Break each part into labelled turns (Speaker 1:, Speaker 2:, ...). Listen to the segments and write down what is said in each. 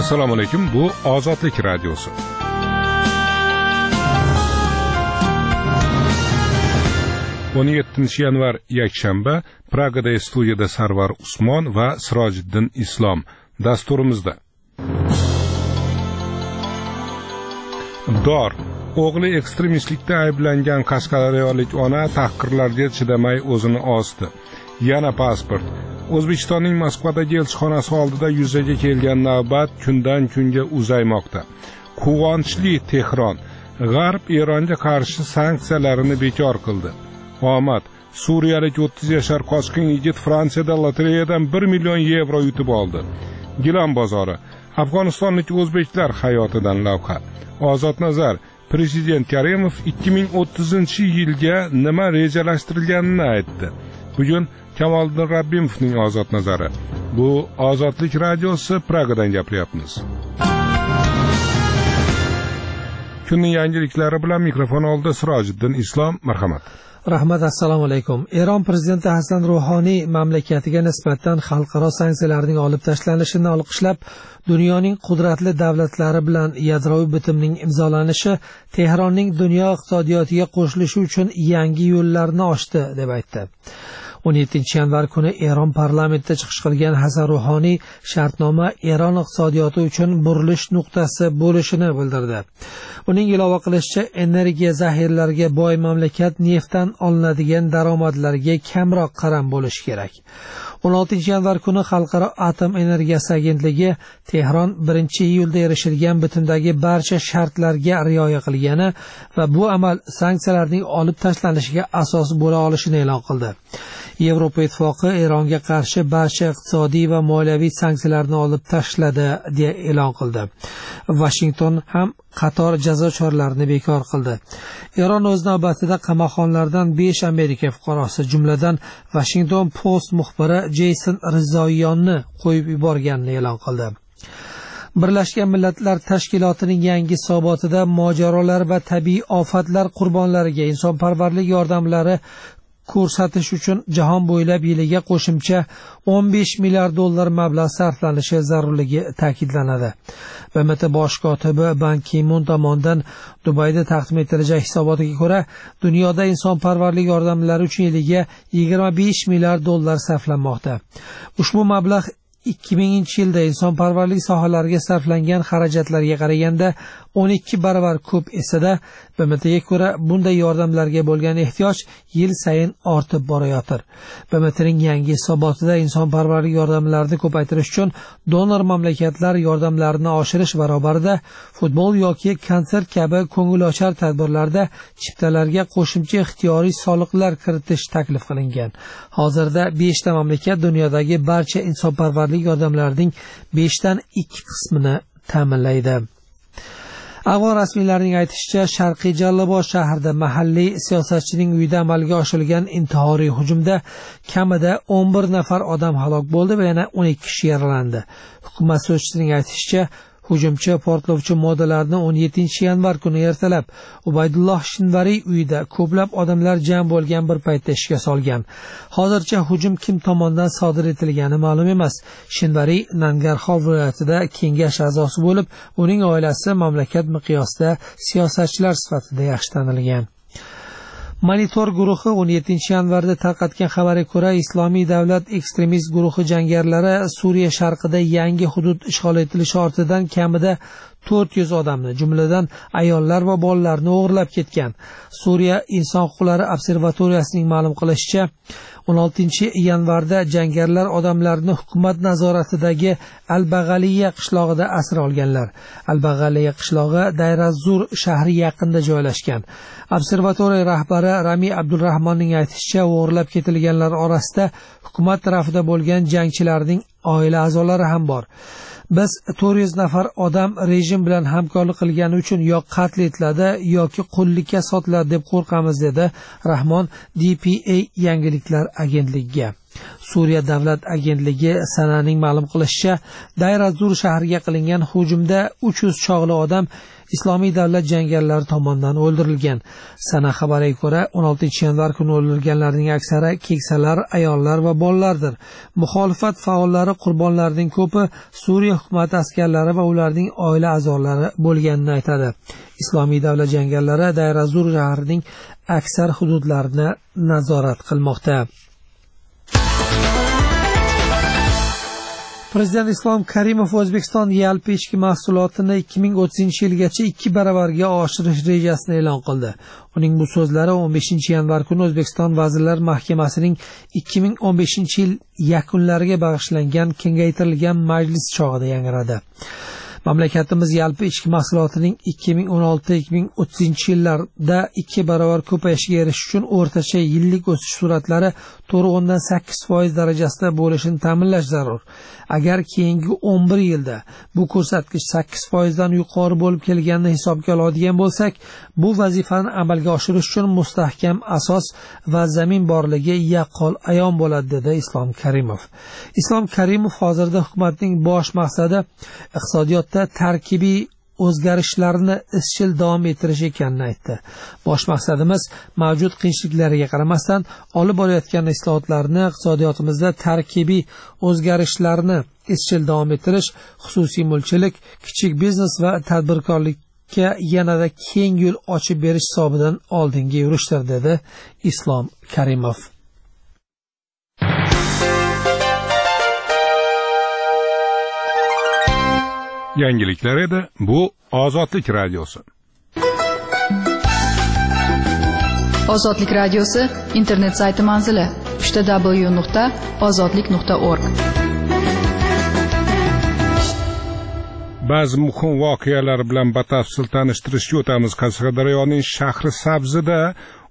Speaker 1: Assalomu alaykum, bu Ozodlik radiosi. o'n 17-yanvar yakshanba Pragada studiyada Sarvar Usmon va Sirojiddin Islom dasturimizda. Dor o'g'li ekstremistlikda ayblangan qashqadaryolik ona tahqirlarga chidamay o'zini osdi. Yana pasport. O'zbekistonning Moskvadagi elchixonasi oldida yuzaga kelgan navbat kundan kunga uzaymoqda. Quvonchli Tehron G'arb Eronga qarshi sanksiyalarini bekor qildi. Omad Suriyalik 30 yashar qochqin yigit Fransiyada lotereyadan 1 million yevro yutib oldi. Gilam bozori Afg'onistonlik o'zbeklar hayotidan lavha. Ozod nazar Prezident Karimov 2030-yilga nima rejalashtirilganini aytdi. Bugun Kamoliddin Rabbimovning ozod nazari. Bu Ozodlik radiosi, Pragadan gapiryapmiz. Kunning yangiliklari bilan mikrofon oldida Sirojiddin Islom, marhamat.
Speaker 2: Rahmat, assalomu alaykum. Eron prezidenti Hasan Ruhoniy mamlakatiga nisbatan xalqaro sanksiyalarning olib tashlanishini olqishlab, dunyoning qudratli davlatlari bilan yadroviy bitimning imzolanishi Tehronning dunyo iqtisodiyotiga qo'shilishi uchun yangi yo'llarni ochdi deb aytdi. 17-yanvar kuni Eron parlamentida chiqish qilgan Hasan Ruhoniy shartnoma Eron iqtisodiyoti uchun burilish nuqtasi bo'lishini bildirdi. Uning ilova qilishicha, energiya zaxiralariga boy mamlakat neftdan olinadigan daromadlarga kamroq qaram bo'lishi kerak. 16-yanvar kuni Xalqaro atom energiyasi agentligi Tehron 1-iyulda erishilgan bitimdagi barcha shartlarga rioya qilgani va bu amal sanksiyalarning olib tashlanishiga asos bo'la olishini e'lon qildi. Yevropa ittifoqi Eronga qarshi barcha iqtisodiy va moliyaviy sanksiyalarni olib tashladi deya e'lon qildi. Washington ham qator jazo choralarini bekor qildi. Eron o'z navbatida qamoqxonalardan 5 Amerika fuqarosi, jumladan Washington Post muxbiri Jeyson Rizoyonni qo'yib yuborganini e'lon qildi. Birlashgan Millatlar Tashkilotining yangi hisobotida mojarolar va tabiiy ofatlar qurbonlariga insonparvarlik yordamlari ko'rsatish uchun jahon bo'ylab yiliga qo'shimcha 15 milliard dollar mablag' sarflanishi zarurligi ta'kidlanadi. BMT bosh kotibi Ban Ki-mun tomonidan Dubayda taqdim etilgan hisobotga ko'ra, dunyoda insonparvarlik yordamlari uchun yiliga 25 milliard dollar sarflanmoqda. Ushbu mablag' 2000-yilda insonparvarlik sohalariga sarflangan xarajatlarga qaraganda 12 baravar ko'p esa-da, BMTga ko'ra bunday yordamlarga bo'lgan ehtiyoj yil sayin ortib borayotir. BMTning yangi hisobotida insonparvarlik yordamlarini ko'paytirish uchun donor mamlakatlar yordamlarini oshirish barobarida futbol yoki konsert kabi ko'ngilochar tadbirlarda chiptalarga qo'shimcha ixtiyoriy soliqlar kiritish taklif qilingan. Hozirda 5 ta mamlakat dunyodagi barcha insonparvarlik yordamlarining 5dan 2 qismini ta'minlaydi. Afg'on rasmiylarining aytishicha, Sharqiy Jallobod shahrida mahalliy siyosatchining uyida amalga oshirilgan intihoriy hujumda kamida 11 nafar odam halok bo'ldi va yana 12 kishi yaralandi. Hukumat so'zchisining aytishicha, hujumchi portlovchi moddalarni 17-yanvar kuni ertalab Ubaydulloh Shinvariy uyida ko'plab odamlar jam bo'lgan bir paytda ishga solgan. Hozircha hujum kim tomonidan sodir etilgani ma'lum emas. Shinvariy Nangarxon viloyatida kengash a'zosi bo'lib, uning oilasi mamlakat miqyosida siyosatchilar sifatida yaxshi tanilgan. Monitor guruhi 17-yanvarda tarqatgan xabarga ko'ra, Islomiy davlat ekstremist guruhi jangarilari Suriya sharqida yangi hudud ishg'ol etilishi ortidan kamida 400 odamni, jumladan ayollar va bolalarni o'g'irlab ketgan. Suriya inson huquqlari observatoriyasining ma'lum qilishicha, 16-yanvarda jangarilar odamlarni hukumat nazoratidagi Al-Bag'aliya qishlog'ida asir olganlar. Al-Bag'aliya qishlog'i Dayrazur shahri yaqinida joylashgan. Observatoriya rahbari Rami Abdulrahmonning aytishicha, o'g'irlab ketilganlar orasida hukumat tarafida bo'lgan jangchilarning oila a'zolari ham bor. Biz 400 nafar odam rejim bilan hamkorlik qilgani uchun yo qatl etiladi yoki qullikka sotiladi deb qo'rqamiz, dedi Rahmon DPA yangiliklar agentligiga. Suriya davlat agentligi Sananing ma'lum qilishicha, Dayr az-Zur shahriga qilingan hujumda 300 chog'li odam Islomiy davlat jangarilari tomonidan o'ldirilgan. Sana xabariga ko'ra, 16-yanvar kuni o'ldirilganlarning aksari keksalar, ayollar va bolalardir. Muxolifat faollari qurbonlarning ko'pi Suriya hukumati askarlari va ularning oila a'zolari bo'lganini aytadi. Islomiy davlat jangarilari Dayr az-Zur shahrining aksar hududlarini nazorat qilmoqda. Prezident Islom Karimov O'zbekiston yalpi ichki mahsulotini 2030-yilgacha 2 baravarga oshirish rejasini e'lon qildi. Uning bu so'zlari 15-yanvar kuni O'zbekiston Vazirlar Mahkamasining 2015-yil yakunlariga bag'ishlangan kengaytirilgan majlis chog'ida yangradi. Mamlakatimiz yalpi ichki mahsulotining 2016-2030 yillarda 2 baravar ko'payishiga erishish uchun o'rtacha yillik o'sish sur'atlari 4.8% darajasida bo'lishini ta'minlash zarur. Agar keyingi 11 yilda bu ko'rsatkich 8% dan yuqori bo'lib kelganini hisobga oladigan bo'lsak, bu vazifani amalga oshirish uchun mustahkam asos va zamin borligi yaqqol ayon bo'ladi, dedi Islom Karimov. Islom Karimov hozirda hukumatning bosh maqsadi iqtisodiyotda tarkibiy o'zgarishlarni izchil davom ettirish ekanini aytdi. Bosh maqsadimiz mavjud qiyinchiliklarga qaramasdan olib borayotgan islohotlarni, iqtisodiyotimizda tarkibiy o'zgarishlarni izchil davom ettirish, xususiy mulkchilik, kichik biznes va tadbirkorlikka yanada keng yo'l ochib berish hisobidan oldinga yurishdir, dedi Islom Karimov.
Speaker 1: Yangiliklar edi. Bu Ozodlik radiosi.
Speaker 3: Ozodlik radiosi internet sayti manzili www.ozodlik.org.
Speaker 1: Ba'zi muhim voqealar bilan batafsil tanishtirishga o'tamiz. Qashqadaryoning shahri Sabzida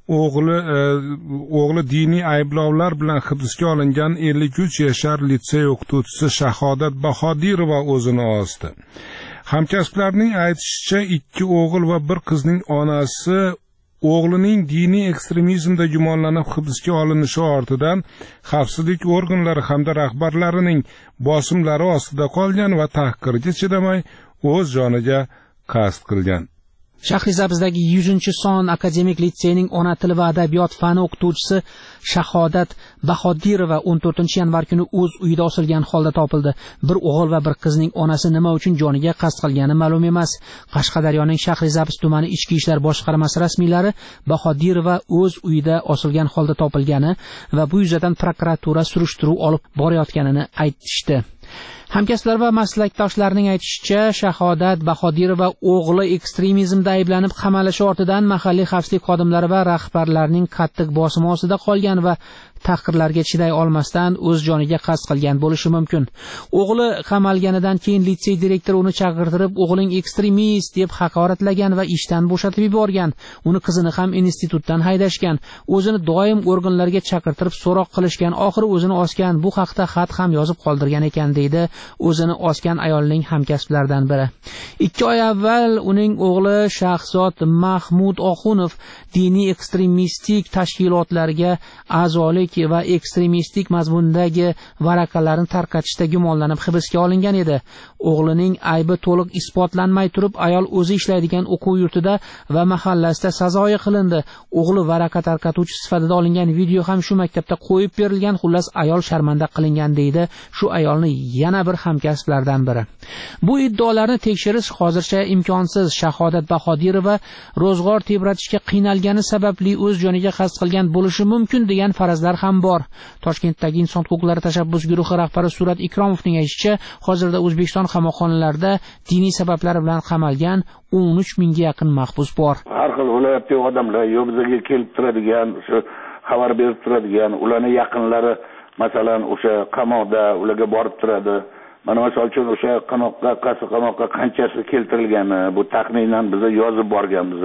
Speaker 1: o'g'li diniy ayblovlar bilan hibsga olingan 53 yashar litsey o'qituvchisi Shahodat Bahodirova o'zini osdi. Hamkasblarining aytishicha, 2 o'g'il va 1 qizning onasi o'g'lining diniy ekstremizmda gumonlanib hibsga olinishi ortidan xavfsizlik organlari hamda rahbarlarining bosimlari ostida qolgan va tahqirga chidamay o'z joniga qasd qilgan.
Speaker 4: Shahrisabzdagi 100-son akademik litseyning ona tili va adabiyot fani o'qituvchisi Shahodat Bahodirova 14-yanvar kuni o'z uyida osilgan holda topildi. Bir o'g'il va bir qizning onasi nima uchun joniga qasd qilgani ma'lum emas. Qashqadaryoning Shahrisabz tumani ichki ishlar boshqarmasi rasmiylari Bahodirova o'z uyida osilgan holda topilgani va bu yuzasidan prokuratura surishtiruv olib borayotganini aytishdi. Hamkasblar va maslakdoshlarning aytishicha, Shahodat Bahodirova o'g'li ekstremizmda ayblanib qamalishi ortidan mahalliy xavfsizlik xodimlari va rahbarlarning qattiq bosimi ostida qolgan va tahqirlarga chiday olmasdan o'z joniga qasd qilgan bo'lishi mumkin. O'g'li qamalganidan keyin litsey direktori uni chaqirtirib, o'g'ling ekstremist deb haqoratlagan va ishdan bo'shatib yuborgan. Uni qizini ham institutdan haydashgan. O'zini doim organlarga chaqirtirib so'roq qilishgan. Oxiri o'zini osgan. Bu haqda xat ham yozib qoldirgan ekan, deydi o'zini osgan ayolning hamkasblaridan biri. 2 oy avval uning o'g'li Shahzod Mahmud Oxunov diniy ekstremistik tashkilotlarga a'zolik va ekstremistik mazmundagi varaqalarni tarqatishda gumonlanib hibsga olingan edi. O'g'lining aybi to'liq isbotlanmay turib, ayol o'zi ishlaydigan o'quv yurtida va mahallasida sazoyi qilindi. O'g'li varaqa tarqatuvchi sifatida olingan video ham shu maktabda qo'yib berilgan. Xullas, ayol sharmanda qilingan, deydi shu ayolni yana bir hamkasblardan biri. Bu iddaolarni tekshirish hozircha imkonsiz. Shahodat Bahodirova ro'zg'or tebratishga qiynalgani sababli o'z joniga qasd qilgan bo'lishi mumkin degan farazlar ham bor. Toshkentdagi inson huquqlari tashabbus guruhi rahbari Surat Ikromovning aytishicha, hozirda O'zbekiston qamoqxonalarida diniy sabablar bilan qamalgan 13 mingga yaqin mahbus bor.
Speaker 5: Har xil viloyatdagi odamlar bizga kelib turadigan, shu xabar berib turadigan, ularning yaqinlari masalan o'sha qamoqda ularga borib turadi. Mana misol uchun o'sha qamoqqa qanchasi keltirilgani, bu taxminan biz yozib borganmiz.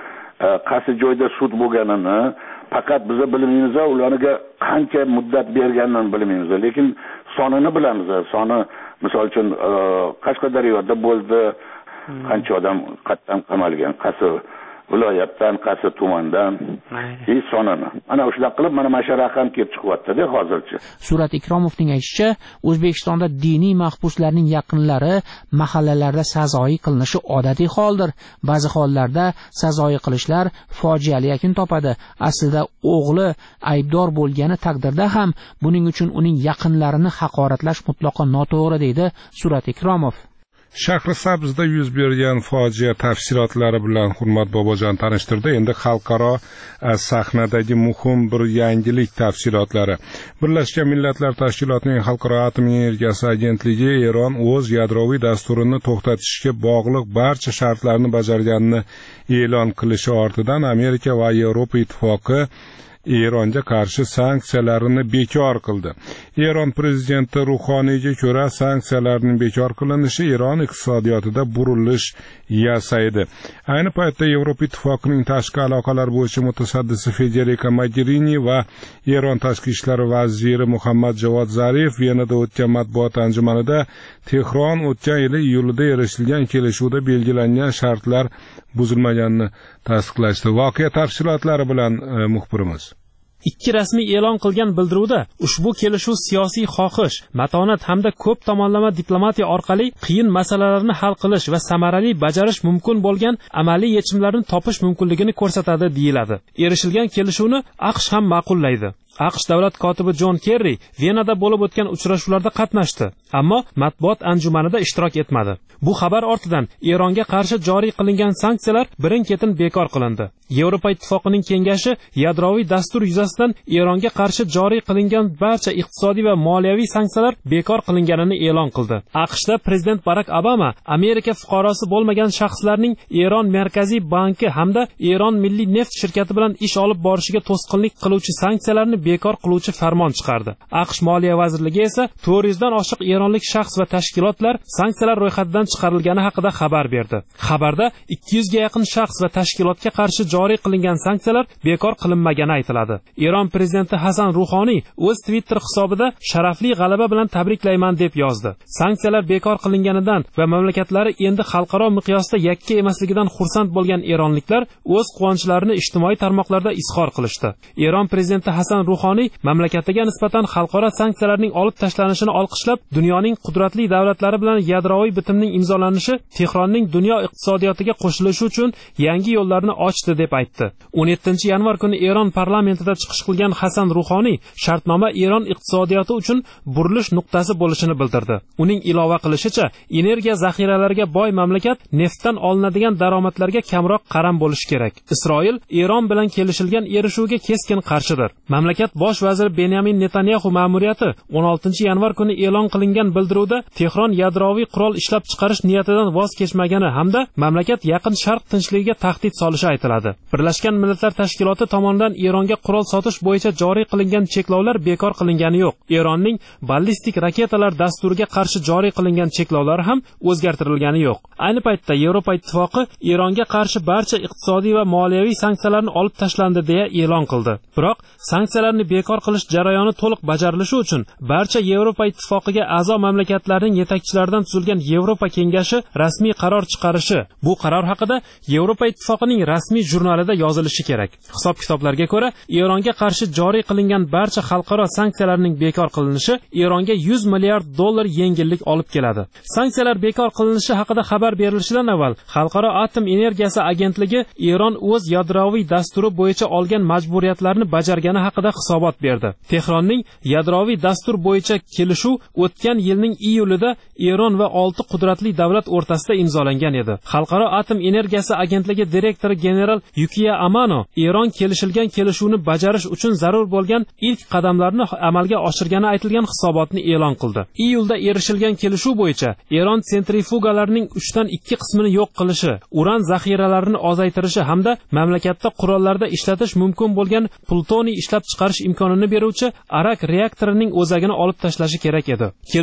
Speaker 5: Qaysi joyda sud bo'lganini faqat biz bilmaymiz, ularga qancha muddat berganini bilmaymiz, lekin sonini bilamiz. Soni misol uchun Qashqadaryoda bo'ldi, qancha odam qatdan qamalgan, qaysi viloyatdan, qaysi tumandan, sonini. Mana shunaqa qilib mana shu raqam kelib chiqyapti-da hozircha.
Speaker 4: Surat Ikromovning aytishicha, O'zbekistonda diniy mahbuslarning yaqinlari mahallalarda sazoyi qilinishi odatiy holdir. Ba'zi hollarda sazoyi qilishlar fojiali yakun topadi. Aslida o'g'li aybdor bo'lgani taqdirda ham buning uchun uning yaqinlarini haqoratlash mutlaqo noto'g'ri deydi Surat Ikromov.
Speaker 1: Shahrisabzda yuz bergan fojia tafsilotlari bilan Hurmat Bobojon tanishtirdi. Endi xalqaro sahnadagi muhim bir yangilik tafsilotlari. Birlashgan Millatlar Tashkilotining Xalqaro atom energiyasi agentligi Eron o'z yadroviy dasturini to'xtatishga bog'liq barcha shartlarni bajarganini e'lon qilishi ortidan Amerika va Yevropa ittifoqi Eronga qarshi sanksiyalarni bekor qildi. Eron prezidenti Ruhoniyga ko'ra, sanksiyalarning bekor qilinishi Eron iqtisodiyotida burilish yasaydi. Ayni paytda Yevropa ittifoqining tashqi aloqalar bo'yicha mutasaddisi Federica Mogherini va Eron tashqi ishlar vaziri Muhammad Javod Zarif Venada o'tgan matbuot anjumanida Tehron o'tgan yil iyulida erishilgan kelishuvda belgilangan shartlar buzilmaganini tasdiqlashdi. Voqea tafsilotlari bilan muxbirimiz.
Speaker 6: Ikki rasmiy e'lon qilgan bildiruvda ushbu kelishuv siyosiy xohish, matonat hamda ko'p tomonlama diplomatiya orqali qiyin masalalarni hal qilish va samarali bajarish mumkin bo'lgan amaliy yechimlarni topish mumkinligini ko'rsatadi deyiladi. Erishilgan kelishuvni AQSh ham ma'qullaydi. AQSh davlat kotibi Jon Kerri Venada bo'lib o'tgan uchrashuvlarda qatnashdi, ammo matbuot anjumanida ishtirok etmadi. Bu xabar ortidan Eronga qarshi joriy qilingan sanksiyalar birin-ketin bekor qilindi. Yevropa ittifoqining kengashi yadroviy dastur yuzasidan Eronga qarshi joriy qilingan barcha iqtisodiy va moliyaviy sanksiyalar bekor qilinganini e'lon qildi. AQShda prezident Barack Obama Amerika fuqarosi bo'lmagan shaxslarning Eron Markaziy banki hamda Eron Milliy neft shirkati bilan ish olib borishiga to'sqinlik qiluvchi sanksiyalarni bekor qiluvchi farmon chiqardi. AQSh Moliya vazirligi esa 400 dan oshiq eronlik shaxs va tashkilotlar sanksiyalar ro'yxatidan chiqarilgani haqida xabar berdi. Xabarda 200 ga yaqin shaxs va tashkilotga qarshi joriy qilingan sanksiyalar bekor qilinmagani aytiladi. Eron prezidenti Hasan Ruhoniy o'z Twitter hisobida sharafli g'alaba bilan tabriklayman deb yozdi. Sanksiyalar bekor qilinganidan va mamlakatlari endi xalqaro miqyosda yakka emasligidan xursand bo'lgan eronliklar o'z quvonchlarini ijtimoiy tarmoqlarda izhor qilishdi. Eron prezidenti Hasan Ruhoniy mamlakatiga nisbatan xalqaro sanksiyalarning olib tashlanishini olqishlab, dunyoning qudratli davlatlari bilan yadroviy bitimning imzolanishi Tehronning dunyo iqtisodiyotiga qo'shilishi uchun yangi yo'llarni ochdi deb aytdi. 17 yanvar kuni Eron parlamentida chiqish qilgan Hasan Ruhoniy shartnoma Eron iqtisodiyoti uchun burilish nuqtasi bo'lishini bildirdi. Uning ilova qilishicha, energiya zaxiralariga boy mamlakat neftdan olinadigan daromadlarga kamroq qaram bo'lishi kerak. Isroil Eron bilan kelishilgan erishuvga keskin qarshidir. Mamlakat bosh vaziri Benyamin Netanyahu ma'muriyati 16 yanvar kuni e'lon qilingan bildiruvda Tehron yadroviy qurol ishlab chiqarish niyatidan voz kechmagani hamda mamlakat Yaqin Sharq tinchligiga tahdid solishi aytiladi. Birlashgan Millatlar Tashkiloti tomonidan Eronga qurol sotish bo'yicha joriy qilingan cheklovlar bekor qilingani yo'q. Eronning ballistik raketalar dasturiga qarshi joriy qilingan cheklovlar ham o'zgartirilgani yo'q. Ayni paytda Yevropa ittifoqi Eronga qarshi barcha iqtisodiy va moliyaviy sanksiyalarni olib tashlandi deya e'lon qildi. Biroq sanksiyalarni bekor qilish jarayoni to'liq bajarilishi uchun barcha Yevropa ittifoqiga a'zo mamlakatlarning yetakchilaridan tuzilgan Yevropa kengashi rasmiy qaror chiqarishi, bu qaror haqida Yevropa ittifoqining rasmiy jurnalida yozilishi kerak. Hisob-kitoblarga ko'ra, Eronga qarshi joriy qilingan barcha xalqaro sanksiyalarning bekor qilinishi Eronga 100 milliard dollar yengillik olib keladi. Sanksiyalar bekor qilinishi haqida xabar berilishidan avval Xalqaro atom energiyasi agentligi Eron o'z yadroviy dasturi bo'yicha olgan majburiyatlarni bajargani haqida hisobot berdi. Tehronning yadroviy dastur bo'yicha kelishuv o'tgan yilning iyulida Eron va 6 qudratli davlat o'rtasida imzolangan edi. Xalqaro atom energiyasi agentligi direktori general Yukiya Amano Eron kelishilgan kelishuvni bajarish uchun zarur bo'lgan ilk qadamlarni amalga oshirgani aytilgan hisobotni e'lon qildi. Iyulda erishilgan kelishuv bo'yicha Eron sentrifugalarining 3 dan 2 qismini yo'q qilishi, uran zaxiralarini ozaytirishi hamda mamlakatda qurollarda ishlatish mumkin bo'lgan plutoniy ishlab chiqarish imkonini beruvchi arak reaktorining o'zagini olib tashlashi kerak edi.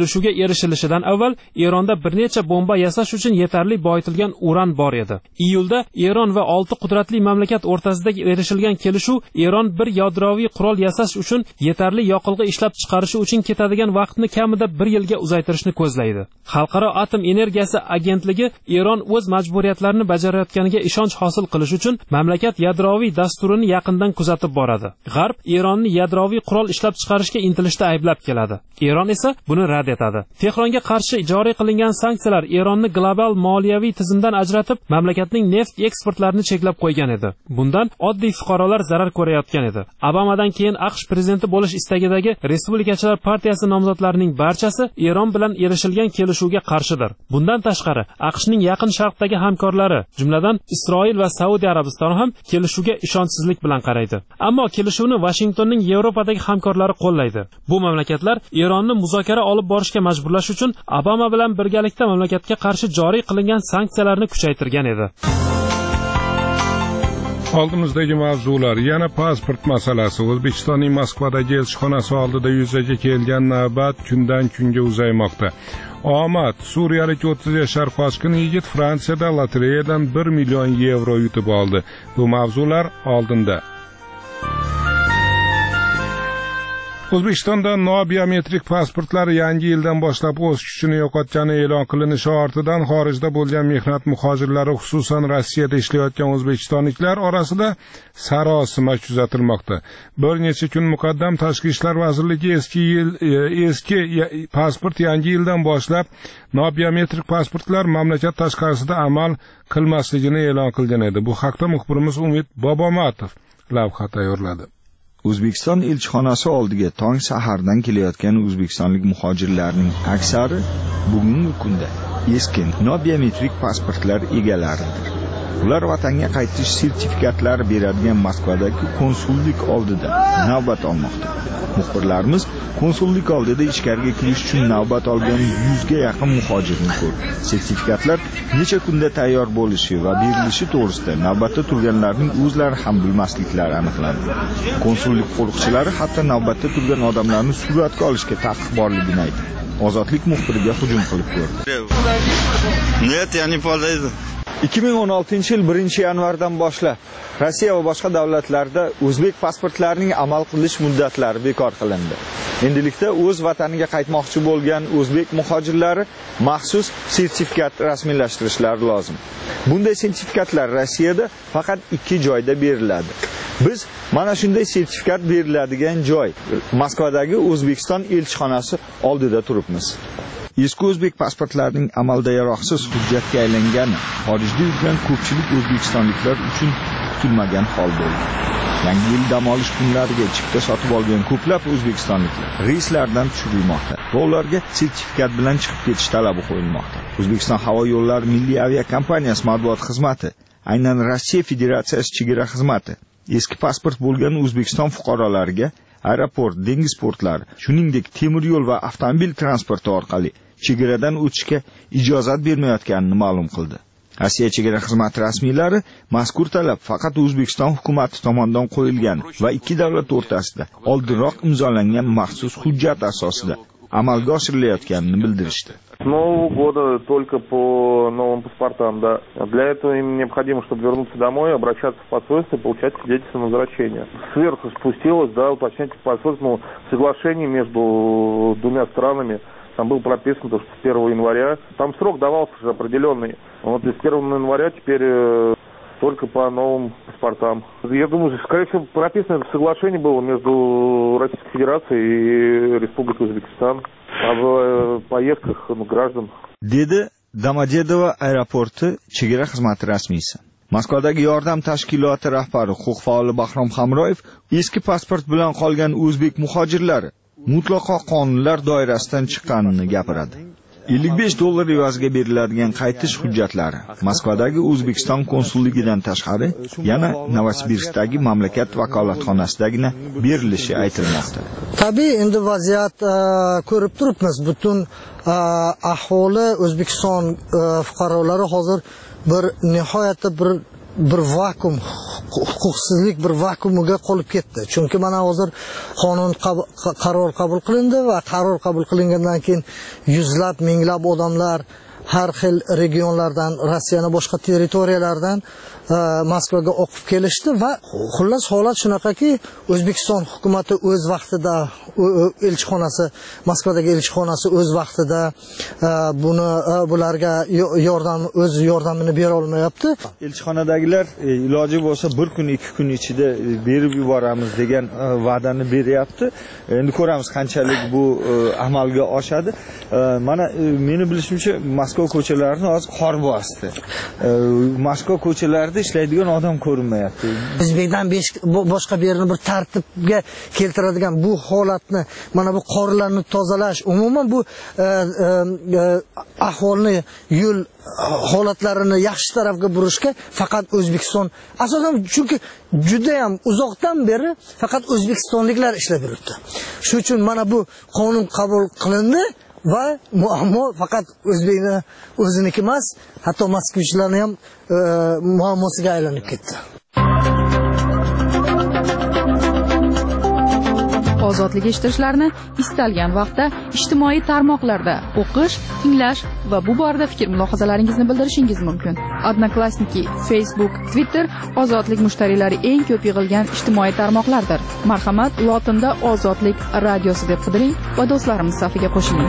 Speaker 6: kelishuvga erishilishidan avval Eronda bir necha bomba yasash uchun yetarli boyitilgan uran bor edi. Iyulda Eron va 6 qudratli mamlakat o'rtasida erishilgan kelishuv Eron bir yadroviy qurol yasash uchun yetarli yoqilg'i ishlab chiqarishi uchun ketadigan vaqtni kamida 1 yilga uzaytirishni ko'zlaydi. Xalqaro atom energiyasi agentligi Eron o'z majburiyatlarini bajarayotganiga ishonch hosil qilish uchun mamlakat yadroviy dasturini yaqindan kuzatib boradi. G'arb Eronni yadroviy qurol ishlab chiqarishga intilishda ayblab keladi. Eron esa buni rad etadi. Tehronga qarshi joriy qilingan sanksiyalar Eronni global moliyaviy tizimdan ajratib, mamlakatning neft eksportlarini cheklab qo'ygan edi. Bundan oddiy fuqarolar zarar ko'rayotgan edi. Obamadan keyin AQSh prezidenti bo'lish istagidagi Respublikachilar partiyasi nomzodlarining barchasi Eron bilan erishilgan kelishuvga qarshidir. Bundan tashqari, AQShning yaqin sharqdagi hamkorlari, jumladan Isroil va Saudiya Arabistoni ham kelishuvga ishonchsizlik bilan qaraydi. Ammo kelishuvni Washingtonning Yevropadagi hamkorlari qo'llaydi. Bu mamlakatlar Eronni muzokara olib borishga majburlash uchun Obama bilan birgalikda mamlakatga qarshi joriy qilingan sanksiyalarni kuchaytirgan edi.
Speaker 1: Oldimizdagi mavzular yana pasport masalasi. O'zbekistonning Moskvadagi elchixonasi oldida yuzaga kelgan navbat kundan kunga uzaymoqda. Omad suriyalik 30 yashar qochqin yigit Fransiyada lotereyadan 1 million yevro yutib oldi. Bu mavzular oldinda. O'zbekistonda nobiometrik pasportlar yangi yildan boshlab o'z kuchini yo'qotgani e'lon qilinishi ortidan xorijda bo'lgan mehnat muhojirlari, xususan Rossiyada ishlayotgan o'zbekistonliklar orasida sarosima kuzatilmoqda. Bir necha kun muqaddam Tashqi ishlar vazirligi eski pasport yangi yildan boshlab nobiometrik pasportlar mamlakat tashqarisida amal qilmasligini e'lon qilgan edi. Bu haqda muxbirimiz Umid Bobomatov lavha tayyorladi.
Speaker 7: O'zbekiston elchixonasi oldiga tong sahardan kelayotgan o'zbekistonlik muhojirlarning aksari bugungi kunda eski nobiometrik pasportlar egalaridir. Ular vatanga qaytish sertifikatlari beradigan Moskvadagi konsullik oldida navbat olmoqda. Muxbirlarimiz konsullik oldida ichkariga kirish uchun navbat olgan 100 ga yaqin muhojirni ko'rdi. Sertifikatlar necha kunda tayyor bo'lishi va berilishi to'g'risida navbatda turganlarning o'zlari ham bilmasliklari aniqlandi. Konsullik qo'riqchilari hatto navbatda turgan odamlarni suratga olishga taqiq borligini aytdi. Ozodlik muxbiriga hujum qilib ko'rdi.
Speaker 8: Net, yani pollaydi.
Speaker 9: 2016-yil 1-yanvardan boshlab Rossiya va boshqa davlatlarda o'zbek pasportlarining amal qilish muddatlari bekor qilindi. Endilikda o'z vataniga qaytmoqchi bo'lgan o'zbek muhojirlari maxsus sertifikat rasmiylashtirishlari lozim. Bunday sertifikatlar Rossiyada faqat 2 joyda beriladi. Biz mana shunday sertifikat beriladigan joy Moskvadagi O'zbekiston elchixonasi oldida turibmiz. Eski o'zbek pasportlarining amalda yaroqsiz hujjatga aylangani xorijda yurgan ko'pchilik o'zbekistonliklar uchun kutilmagan hol bo'ldi. Yangi yil dam olish kunlariga chipta sotib olgan ko'plab o'zbekistonliklar reyslardan tushirilmoqda va ularga sertifikat bilan chiqib ketish talabi qo'yilmoqda. O'zbekiston havo yo'llari milliy aviakompaniyasi matbuot xizmati, aynan Rossiya Federatsiyasi chegara xizmati eski pasport bo'lgan O'zbekiston fuqarolariga aeroport, dengiz portlari, shuningdek temir yo'l va avtomobil transporti orqali chegaradan o'tishga ijozat bermayotganini ma'lum qildi. Rossiya chegara xizmati rasmiylari mazkur talab faqat O'zbekiston hukumati tomonidan qo'yilgan va ikki davlat o'rtasida oldinroq imzolangan maxsus hujjat asosida amalga oshirilayotganini bildirishdi.
Speaker 10: С Нового года только по новым паспортам, да. Для этого им необходимо, чтобы вернуться домой, обращаться в посольство и получать свидетельство на возвращение. Сверху спустилось, да, уточнять посольство соглашение между двумя странами. Там было прописано, что с 1 января. Там срок давался уже определенный. Вот и с 1 января теперь только по новым паспортам. Я думаю, скорее всего, прописано это соглашение было между Российской Федерацией и Республикой Узбекистан о поездках граждан.
Speaker 9: Dedi Domodedovo aeroporti chegara xizmati rasmiysi. Moskvadagi yordam tashkiloti rahbari, huquq faoli Bahrom Hamroyev eski pasport bilan qolgan o'zbek muhojirlari mutlaqo qonunlar doirasidan chiqqanini gapiradi. $55 evaziga beriladigan qaytish hujjatlari Moskvadagi O'zbekiston konsulligidan tashqari yana Novosibirskdagi mamlakat vakolatxonasidagina berilishi aytilmoqda.
Speaker 11: Tabii endi vaziyat ko'rib turibmiz. Butun aholi O'zbekiston fuqarolari hozir bir nihoyatda bir vakuum huquqsizlik bir vakuumiga qolib ketdi. Chunki mana hozir qonun qaror qabul qilindi va qaror qabul qilingandan keyin yuzlab, minglab odamlar har xil regionlardan, Rossiyaning boshqa territoriyalardan Moskvaga oqib kelishdi va xullas holat shunaqaki, O'zbekiston hukumatı o'z vaqtida, elchixonasi, Moskvadagi elchixonasi o'z vaqtida bularga o'z yordamini bera olmayapti.
Speaker 9: Elchixonadagilar iloji bo'lsa 1 kun, 2 kun ichida berib yuboramiz degan va'dani beryapti. Endi ko'ramiz qanchalik bu amalga oshadi. Mana meni bilishimcha Moskva ko'chalarini hozir qor bosdi. Moskva ko'chalarida ishlaydigan odam ko'rinmayapti.
Speaker 11: O'zbekdan boshqa bir yerini bir tartibga keltiradigan bu holatni, mana bu qorlarni tozalash, umuman bu ahvolni, yo'l holatlarini yaxshi tarafga burishga faqat O'zbekiston asosan, chunki juda ham uzoqdan beri faqat o'zbekistonliklar ishlab yuribdi. Shuning uchun mana bu qonun qabul qilindi va muammo faqat o'zbekni o'ziniki emas, hatto moskvishlarni ham muammosiga aylanib ketdi.
Speaker 3: Ozodlik eshitishlarini istalgan vaqtda ijtimoiy tarmoqlarda o'qish, tinglash va bu borada fikr-mulohazalaringizni bildirishingiz mumkin. Odnoklassniki, Facebook, Twitter ozodlik mushtariylari eng ko'p yig'ilgan ijtimoiy tarmoqlardir. Marhamat, lotinda Ozodlik radiosi deb qidiring va do'stlarimiz safiga qo'shiling.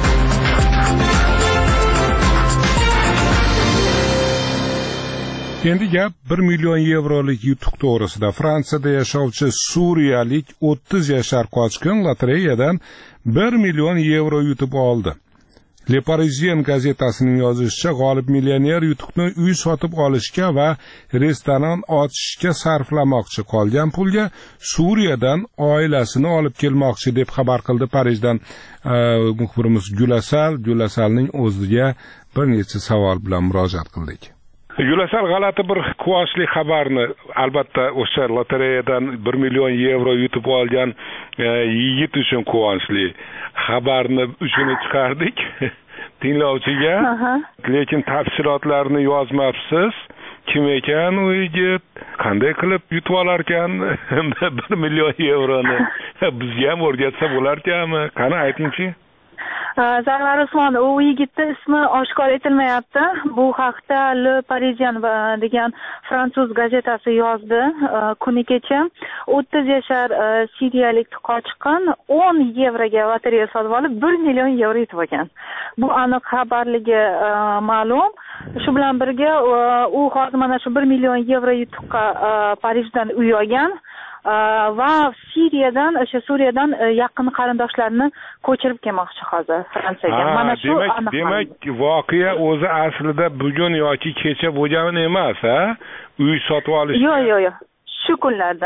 Speaker 1: Endi gap 1 million yevrolik yutuq to'g'risida. Fransiyada yashovchi suriyalik 30 yashar qochqin lotereyadan 1 million yevro yutib oldi. Le Parisien gazetasining yozishicha, g'olib millioner yutuqni uy sotib olishga va restoran ochishga sarflamoqchi. Qolgan pulga Suriyadan oilasini olib kelmoqchi deb xabar qildi Parijdan muxbirimiz Gulasalning o'ziga bir necha savol bilan murojaat qildik. Yulasal g'alati bir quvonchli xabarni, albatta o'sha lotereyadan 1 million yevro yutib olgan yigit uchun quvonchli xabarni uchini chiqardik tinglovchiga, lekin tafsilotlarni yozmabsiz. Kim ekan u yigit, qanday qilib yutib olar ekan 1 million yevroni? Bizga ham o'rgatsa bo'lar ekanmi? Qani aytingchi.
Speaker 12: Zarvar Usmon, u yigitning ismi oshkor etilmayapti. Bu haqda Le Parisien degan fransuz gazetasi yozdi kuni kecha. 30 yashar siriyalik qochqin 10 yevroga lotereya sotib olib 1 million yevro yutib olgan. Bu aniq xabarligi ma'lum. Shu bilan birga u hozir mana shu 1 million yevro yutuqqa Parijdan uy olgan. Va Suriyadan yaqin qarindoshlarini ko'chirib kelmoqchi hozir Fransiyaga. Mana shu
Speaker 1: demak voqea o'zi aslida bugun yoki kecha bo'lgan emas, ha? Uy sotib olish.
Speaker 12: Yo'q. Shu kunlarda,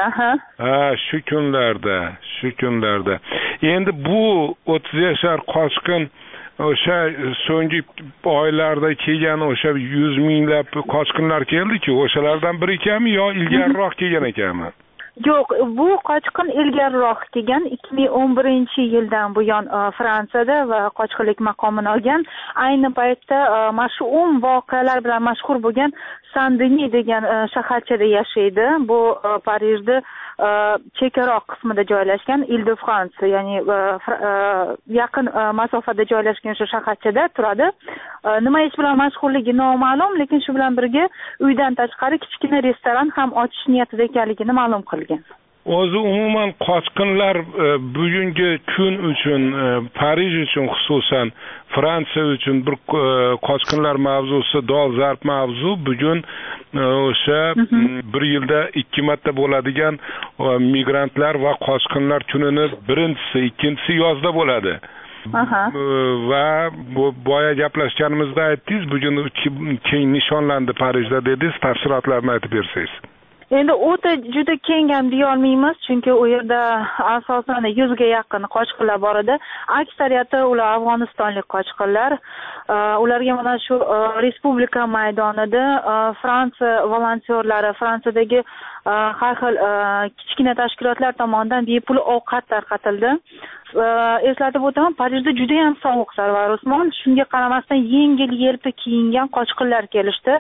Speaker 1: shu kunlarda. Endi bu 30 yashar qochqin o'sha so'nggi oylarda kelgan o'sha 100 minglab qochqinlar keldi-ku, o'shalardan biri ekanmi yo ilgariroq kelgan ekanmi?
Speaker 12: Yo'q, bu qochqin ilgariroq kelgan, 2011-yildan buyon Fransiyada va qochqinlik maqomini olgan. Ayni paytda mashhur voqealar bilan mashhur bo'lgan Saint-Denis degan shaharchada yashaydi. Bu Parijda chekkaroq qismida joylashgan, Ile-de-France, ya'ni yaqin masofada joylashgan shu shaharchada turadi. Nima ish bilan mashhurligi noma'lum, lekin shu bilan birga uydan tashqari kichkina restoran ham ochish niyatida ekanligini ma'lum qilgan.
Speaker 1: O'zi umuman qochqinlar bugungi kun uchun, Parij uchun xususan, Fransiya uchun bir qochqinlar mavzusi dolzarb mavzu. Bugun o'sha bir yilda 2 marta bo'ladigan migrantlar va qochqinlar kunini birinchisi, ikkinchisi yozda bo'ladi. Va boya gaplashganimizda aytdingiz, bugun keng nishonlandi Parijda dedingiz, tafsilotlarni aytib bersangiz.
Speaker 12: Endi o'ta juda keng ham deya olmaymiz, chunki u yerda asosan 100 ga yaqin qochqinlar bor edi. Aksariyati ular afg'onistonlik qochqinlar. Ularga mana shu respublika maydonida Fransiya volontyorlari, Fransiyadagi har xil kichkina tashkilotlar tomonidan bepul ovqat tarqatildi. Eslatib o'taman, Parijda juda ham sovuq, Sarvar Usmon. Shunga qaramasdan yengil-yelpi kiyingan qochqinlar kelishdi.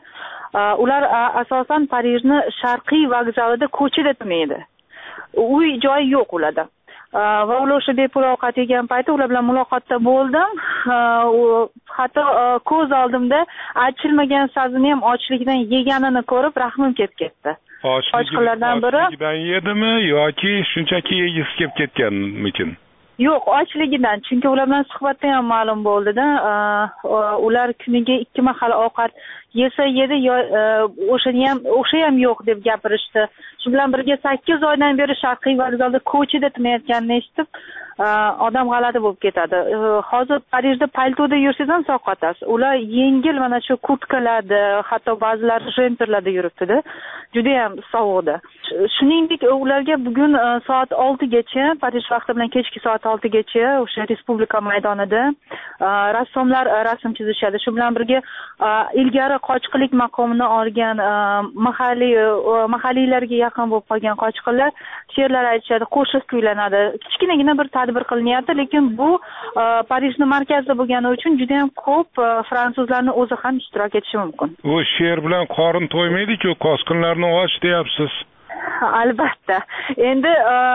Speaker 12: ular asosan Parijni sharqiy vokzalida ko'chada turmaydi. Uy joyi yo'q ularda. Va ular o'sha bepul ovqat yegan payti ular bilan muloqotda bo'ldim. Hatto ko'z oldimda achilmagan sabzini ham ochlikdan yeganini ko'rib rahmim kelib ketdi. Ochliqlardan biri
Speaker 1: yedimi yoki shunchaki yegisi kelib ketganmikin?
Speaker 12: Yo'q, ochligidan. Chunki ular bilan suhbatda ham ma'lum bo'ldi-da, ular kuniga 2 mahal ovqat yesa yedi, o'sha ham yo'q deb gapirishdi. Shu bilan birga 8 oydan beri sharqiy vokzalda ko'chada turmayotganini eshitib, odam g'alati bo'lib ketadi. Hozir Parijda paltoda yursangiz ham sovqotasiz. Ular yengil mana shu kurtkalarda, hatto ba'zilari jemperlarda yuribdi-da. Juda ham sovuqda. Shuningdek, ularga bugun soat 6 gacha, Parij vaqti bilan kechki soat 6 gacha o'sha Respublika maydonida rassomlar rasm chizishadi. Shu bilan birga ilgari qochqilik maqomini olgan mahalliylarga yaqin bo'lib qolgan qochqinlar she'rlar aytishadi, qo'shiq kuylanadi. Kichkinagina bir tadbir qilinyapti, lekin bu Parijning markazida bo'lgani uchun juda ham ko'p fransuzlarning o'zi ham ishtirok etishi mumkin.
Speaker 1: U she'r bilan qorin to'ymaydi-ku, qochqinlarni och deyapsiz.
Speaker 12: Albatta. Endi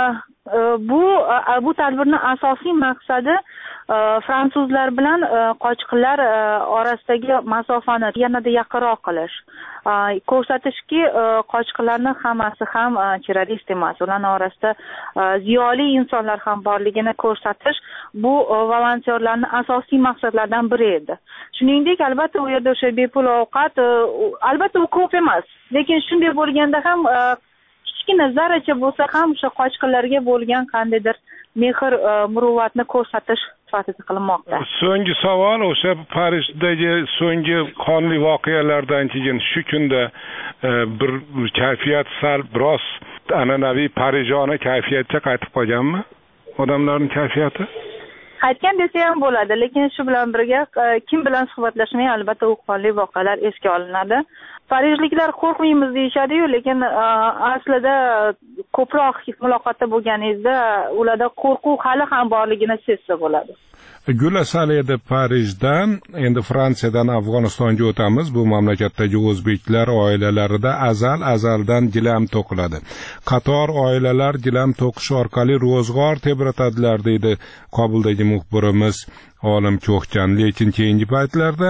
Speaker 12: bu tadbirning asosiy maqsadi fransuzlar bilan qochqinlar orasidagi masofani yanada yaqinroq qilish. Ko'rsatishki, qochqinlarning hammasi ham terrorist emas. Ularning orasida ziyoli insonlar ham borligini ko'rsatish bu volontyorlarning asosiy maqsadlaridan biri edi. Shuningdek, albatta u yerda o'sha bepul ovqat, albatta u ko'p emas, lekin shunday bo'lganda ham kichkina zarracha bo'lsa ham o'sha qochqinlarga bo'lgan qandaydir mehr muruvvatni ko'rsatish sifatida qilinmoqda.
Speaker 1: So'nggi savol, o'sha Parijdagi so'nggi qonli voqealardan keyin shu kunda bir kayfiyat sal biroz an'anaviy parijona kayfiyatga qaytib qolganmi? Odamlarning kayfiyati?
Speaker 12: Qaytgan desa ham bo'ladi, lekin shu bilan birga kim bilan suhbatlashmay albatta u qonli voqealar esga olinadi. Parijliklar qo'rqmaymiz deyishadi-yu, lekin aslida ko'proq muloqotda bo'lganingizda ularda qo'rquv hali ham borligini sezsa bo'ladi.
Speaker 1: Gula Saleda Parijdan, endi Fransiyadan Afg'onistonga o'tamiz. Bu mamlakatdagi o'zbeklar oilalarida azaldan gilam to'qiladi. Qator oilalar gilam to'qish orqali ro'zg'or tebratadilar, deydi Kobuldagi muxbirimiz Olim Ko'xjan. Lekin keyingi paytlarda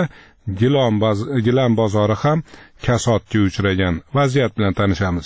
Speaker 1: gilam bozori ham kasodga uchragan. Vaziyat bilan tanishamiz.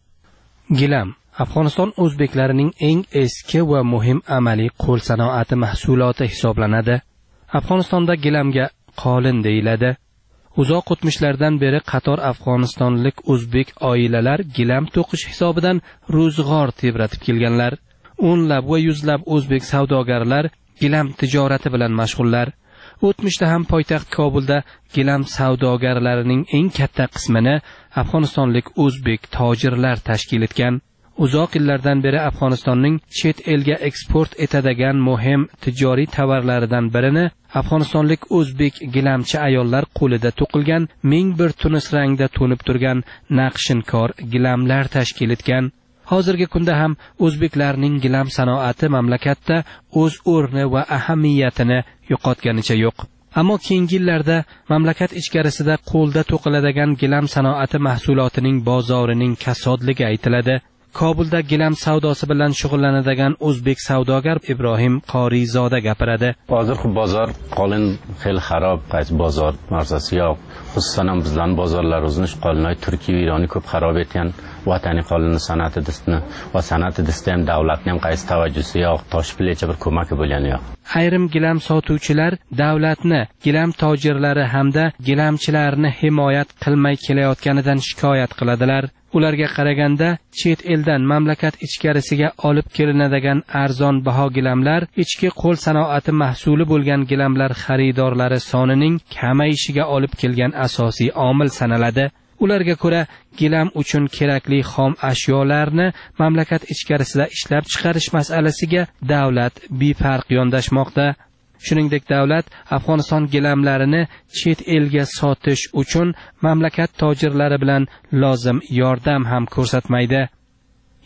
Speaker 13: Gilam Afg'oniston o'zbeklarining eng eski va muhim amaliy qo'l sanoati mahsuloti hisoblanadi. Afg'onistonda gilamga qolin deyiladi. Uzoq o'tmishlardan beri qator afg'onistonlik o'zbek oilalar gilam to'qish hisobidan ro'zg'or tebratib kelganlar. O'nlab va yuzlab o'zbek savdogarlar gilam tijorati bilan mashg'ullar. O'tmishda ham poytaxt Kobulda gilam savdogarlarining eng katta qismini afg'onistonlik o'zbek tojirlar tashkil etgan. Uzoq yillardan beri Afg'onistonning chet elga eksport etadigan muhim tijoriy tovarlaridan birini afg'onistonlik o'zbek gilamchi ayollar qo'lida to'qilgan ming bir tunis rangda to'nib turgan naqshinkor gilamlar tashkil etgan. Hozirgi kunda ham o'zbeklarning gilam sanoati mamlakatda o'z o'rni va ahamiyatini yo'qotganicha yo'q. Ammo keyingi yillarda mamlakat ichkarisida qo'lda to'qiladigan gilam sanoati mahsulotining bozorining kasodligi aytiladi. Kobulda gilam savdosi bilan shug'ullanadigan o'zbek savdogar Ibrohim Qorizoda gapiradi.
Speaker 14: Hozir bozor qolin xil xarob, qaysi bozor narsasi yo'q. Xususan ham bizlarning bozorlarimizni qolinay Turkiya va Ironni ko'p xarob etgan. Vataniy qolinni san'ati distni va san'ati distda ham davlatning ham qaysi tavajjusi yo'q, toshpilecha bir ko'maki bo'lgani yo'q.
Speaker 13: Ayrim gilam sotuvchilar davlatni, gilam tojirlari hamda gilamchilarni himoyat qilmay kelayotganidan shikoyat qiladilar. Ularga qaraganda chet eldan mamlakat ichkarisiga olib kelinadigan arzon baho gilamlar ichki qo'l sanoati mahsuli bo'lgan gilamlar xaridorlari sonining kamayishiga olib kelgan asosiy omil sanaladi. Ularga ko'ra, gilam uchun kerakli xom ashyolarni mamlakat ichkarisida ishlab chiqarish masalasiga davlat befarq yondashmoqda. Shuningdek, davlat Afg'oniston gilamlarini chet elga sotish uchun mamlakat tojirlari bilan lozim yordam ham ko'rsatmaydi.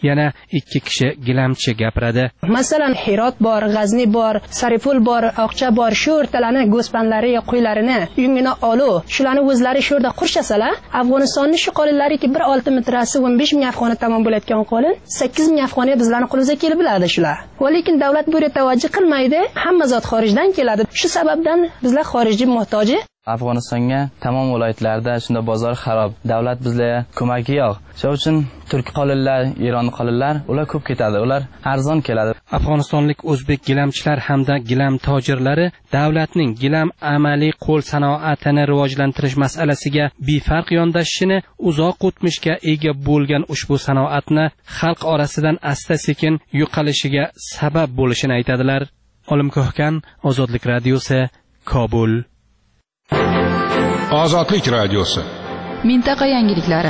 Speaker 13: yana 2 kishi gilamchi gapiradi.
Speaker 15: Masalan, Hirot bor, G'azni bor, Sariful bor, Oqcha bor, shu o'rtalarni go'spanlari, qo'ylarini uyingina olib, shularni o'zlari shu yerda qurshasalar, Afg'onistonning shu qo'linlariki bir 6 metrasi 15 ming afg'oni tamom bo'layotgan qo'lin, 8 ming afg'oni bizlarning qo'limizga kelib biladi shular. Va lekin davlat bu yerga tavajjuh qilmaydi, hamma zot xorijdan keladi. Shu sababdan bizlar xorijiy muhtoji.
Speaker 16: Afg'onistonga tamom viloyatlarda shunda bozor xarob, davlat bizlarga ko'magi yo'q. Shuning uchun turk qolinlar, Eron qolinlar, ular ko'p ketadi, ular arzon keladi.
Speaker 13: Afg'onistonlik o'zbek gilamchilar hamda gilam tojirlari davlatning gilam amaliy qo'l sanoatini rivojlantirish masalasiga befarq yondashishini, uzoq o'tmishga ega bo'lgan ushbu sanoatni xalq orasidan asta-sekin yo'qolishiga sabab bo'lishini aytadilar. Olimko'hkan, Ozodlik radiosi, Kobul.
Speaker 1: Ozodlik radiosi.
Speaker 3: Mintaqa yangiliklari.